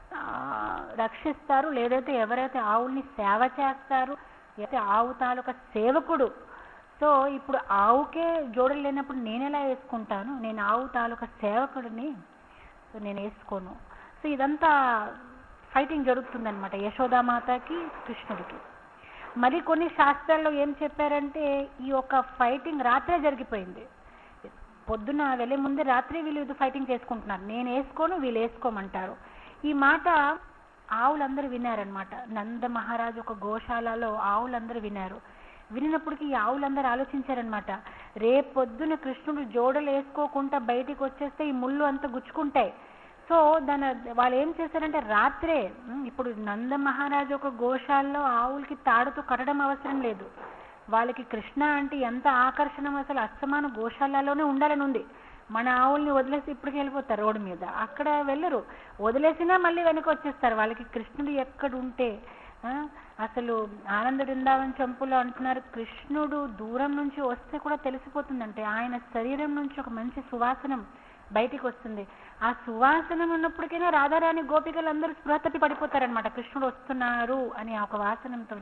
రక్షిస్తారు, లేదైతే ఎవరైతే ఆవుల్ని సేవ చేస్తారు, అయితే ఆవు తాలూకా సేవకుడు. సో ఇప్పుడు ఆవుకే జోడలు లేనప్పుడు నేను ఎలా వేసుకుంటాను? నేను ఆవు తాలూకా సేవకుడిని, సో నేను వేసుకోను. సో ఇదంతా ఫైటింగ్ జరుగుతుందనమాట యశోదామాతకి కృష్ణుడికి. మరి కొన్ని శాస్త్రాల్లో ఏం చెప్పారంటే, ఈ యొక్క ఫైటింగ్ రాత్రే జరిగిపోయింది. పొద్దున వెళ్ళే ముందే రాత్రి వీళ్ళు ఇది ఫైటింగ్ చేసుకుంటున్నారు, నేను వేసుకోను వీళ్ళు వేసుకోమంటారు. ఈ మాట ఆవులందరూ విన్నారనమాట. నంద మహారాజు ఒక గోశాలలో ఆవులందరూ విన్నారు. వినినప్పటికీ ఈ ఆవులందరూ ఆలోచించారనమాట, రేపొద్దున కృష్ణుడు జోడలు వేసుకోకుండా బయటికి వచ్చేస్తే ఈ ముళ్ళు అంతా గుచ్చుకుంటాయి. సో వాళ్ళు ఏం చేశారంటే రాత్రే, ఇప్పుడు నంద మహారాజు ఒక గోశాలలో ఆవులకి తాడుతో కట్టడం అవసరం లేదు, వాళ్ళకి కృష్ణ అంటే ఎంత ఆకర్షణ, అసలు అస్తమాన గోశాలలోనే ఉండాలని ఉంది. మన ఆవుల్ని వదిలేసి ఇప్పటికి వెళ్ళిపోతారు రోడ్డు మీద, అక్కడ వెళ్ళరు, వదిలేసినా మళ్ళీ వెనక వచ్చేస్తారు. వాళ్ళకి కృష్ణుడు ఎక్కడుంటే, అసలు ఆనంద బృందావన్ చంపులో అంటున్నారు, కృష్ణుడు దూరం నుంచి వస్తే కూడా తెలిసిపోతుందంటే ఆయన శరీరం నుంచి ఒక మంచి సువాసనం బయటికి వస్తుంది. ఆ సువాసనం ఉన్నప్పటికైనా రాధారాణి గోపికలు అందరూ స్పృహ తప్పి పడిపోతారనమాట, కృష్ణుడు వస్తున్నారు అని ఆ ఒక వాసనంతో.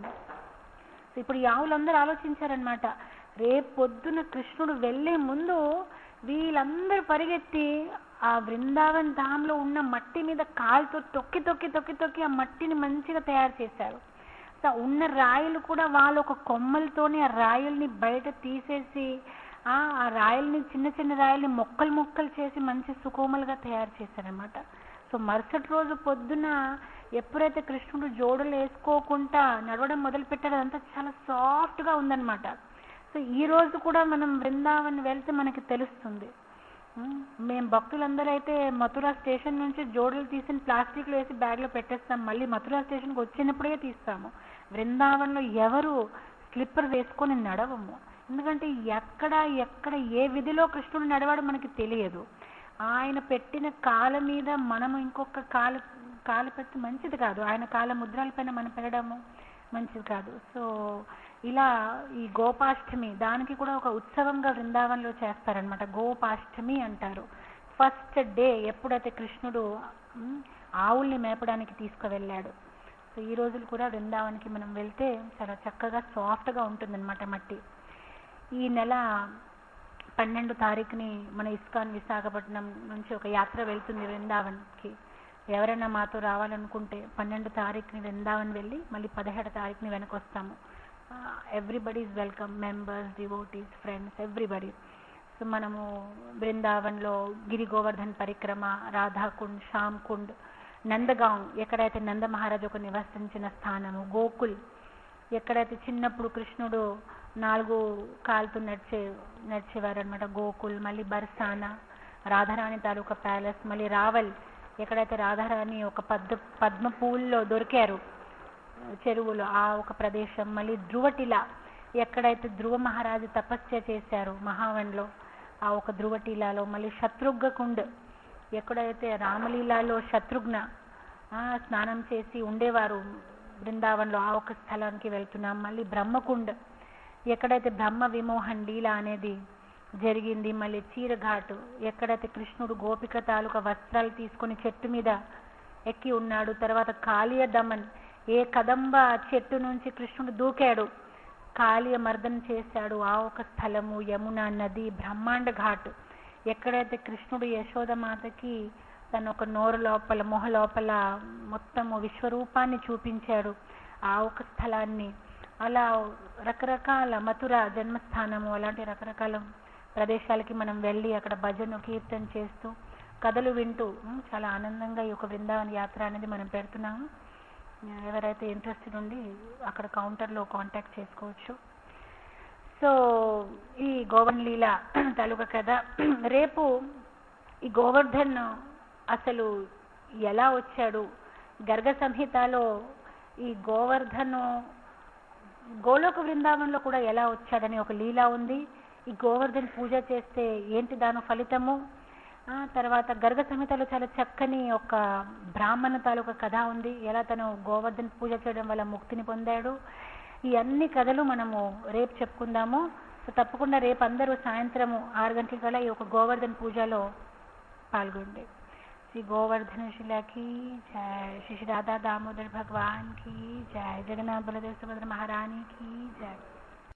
సో ఇప్పుడు ఈ ఆవులందరూ ఆలోచించారనమాట, రేపు పొద్దున కృష్ణుడు వెళ్లే ముందు వీళ్ళందరూ పరిగెత్తి ఆ బృందావన్ ధాంలో ఉన్న మట్టి మీద కాలుతో తొక్కి తొక్కి తొక్కి తొక్కి ఆ మట్టిని మంచిగా తయారు చేశారు. సో ఉన్న రాయిలు కూడా వాళ్ళు ఒక కొమ్మలతోనే ఆ రాయిల్ని బయట తీసేసి ఆ రాయల్ని చిన్న చిన్న రాయల్ని మొక్కలు మొక్కలు చేసి మంచి సుకోమలుగా తయారు చేశారనమాట. సో మరుసటి రోజు పొద్దున ఎప్పుడైతే కృష్ణుడు జోడులు వేసుకోకుండా నడవడం మొదలు పెట్టాడో అదంతా చాలా సాఫ్ట్గా ఉందన్నమాట. సో ఈ రోజు కూడా మనం బృందావన్ వెళ్తే మనకి తెలుస్తుంది. మేము భక్తులందరూ అయితే మథురా స్టేషన్ నుంచి జోడులు తీసి ప్లాస్టిక్లో వేసి బ్యాగ్లో పెట్టేస్తాం, మళ్ళీ మథురా స్టేషన్కి వచ్చినప్పుడే తీస్తాము. బృందావన్లో ఎవరు స్లిప్పర్ వేసుకొని నడవము, ఎందుకంటే ఎక్కడ ఏ విధిలో కృష్ణుడు నడవాడు మనకి తెలియదు. ఆయన పెట్టిన కాళ్ళ మీద మనము ఇంకొక కాలు పెట్టి మంచిది కాదు, ఆయన కాళ్ళ ముద్రలపైన మనం పెట్టడము మంచిది కాదు. సో ఇలా ఈ గోపాష్టమి దానికి కూడా ఒక ఉత్సవంగా బృందావన్లో చేస్తారనమాట, గోపాష్టమి అంటారు. ఫస్ట్ డే ఎప్పుడైతే కృష్ణుడు ఆవుల్ని మేపడానికి తీసుకువెళ్ళాడు. సో ఈ రోజులు కూడా బృందావన్కి మనం వెళ్తే చాలా చక్కగా సాఫ్ట్గా ఉంటుందన్నమాట మట్టి. ఈ నెల 12 తారీఖుని మన ఇస్కాన్ విశాఖపట్నం నుంచి ఒక యాత్ర వెళ్తుంది బృందావన్కి. ఎవరైనా మాతో రావాలనుకుంటే 12 తారీఖుని బృందావన్ వెళ్ళి మళ్ళీ 17 తారీఖుని వెనక్కి వస్తాము. Everybody is welcome, members, devotees, friends, everybody. So మనము బృందావన్లో గిరి గోవర్ధన్ పరిక్రమ, రాధాకుండ్, శ్యామ్ కుండ్, నందగాం ఎక్కడైతే నంద మహారాజు ఒక నివసించిన స్థానము, గోకుల్ ఎక్కడైతే చిన్నప్పుడు కృష్ణుడు 4 కాళ్ళతో నడిచేవారు అనమాట, గోకుల్, మళ్ళీ బర్సానా రాధారాణి తాలూకా ప్యాలెస్, మళ్ళీ రావల్ ఎక్కడైతే రాధారాణి ఒక పద్మ పూల్లో దొరికారు చెరువులో ఆ ఒక ప్రదేశం, మళ్ళీ ధ్రువటిల ఎక్కడైతే ధ్రువ మహారాజు తపస్య చేశారు మహావన్లో ఆ ఒక ధ్రువటిలలో, మళ్ళీ శత్రుఘ్న కుండ్ ఎక్కడైతే రామలీలలో శత్రుఘ్న స్నానం చేసి ఉండేవారు బృందావన్లో ఆ ఒక స్థలానికి వెళ్తున్నాం. మళ్ళీ బ్రహ్మకుండ్ ఎక్కడైతే బ్రహ్మ విమోహన్ లీల అనేది జరిగింది, మళ్ళీ చీరఘాటు ఎక్కడైతే కృష్ణుడు గోపిక తాలూకా వస్త్రాలు తీసుకొని చెట్టు మీద ఎక్కి ఉన్నాడు, తర్వాత కాళీయ దమన్ ఏ కదంబ చెట్టు నుంచి కృష్ణుడు దూకాడు, కాళీయ మర్దన చేశాడు ఆ ఒక స్థలము, యమున నది, బ్రహ్మాండ ఘాట్ ఎక్కడైతే కృష్ణుడు యశోదమాతకి తన ఒక నోరు లోపల మొహ లోపల మొత్తము విశ్వరూపాన్ని చూపించాడు ఆ ఒక స్థలాన్ని. అలా రకరకాల మథుర జన్మస్థానము అలాంటి రకరకాల ప్రదేశాలకి మనం వెళ్ళి అక్కడ భజన కీర్తన చేస్తూ కథలు వింటూ చాలా ఆనందంగా ఈ యొక్క బృందావన యాత్ర అనేది మనం పెడుతున్నాము. ఎవరైతే ఇంట్రెస్టెడ్ ఉండి అక్కడ కౌంటర్లో కాంటాక్ట్ చేసుకోవచ్చు. సో ఈ గోవర్ధన్ లీల తాలూకా కథ. రేపు ఈ గోవర్ధన్ అసలు ఎలా వచ్చాడు, గర్గ సంహితలో ఈ గోవర్ధను గోలోక బృందావనంలో కూడా ఎలా వచ్చాడని ఒక లీల ఉంది. ఈ గోవర్ధన్ పూజ చేస్తే ఏంటి దాని ఫలితము, తర్వాత గర్గ సంహితలో చాలా చక్కని ఒక బ్రాహ్మణ తాలూకా కథ ఉంది, ఎలా తను గోవర్ధన్ పూజ చేయడం వల్ల ముక్తిని పొందాడు. ఈ అన్ని కథలు మనము రేపు చెప్పుకుందాము. సో తప్పకుండా రేపు అందరూ సాయంత్రము 6 గంటల ఈ యొక్క గోవర్ధన్ పూజలో పాల్గొండి. శ్రీ గోవర్ధన శిలా की जय, श्री राधा दामोदर भगवान की जय, जगन्नाथ बलदेव सुभद्रा महारानी की जय.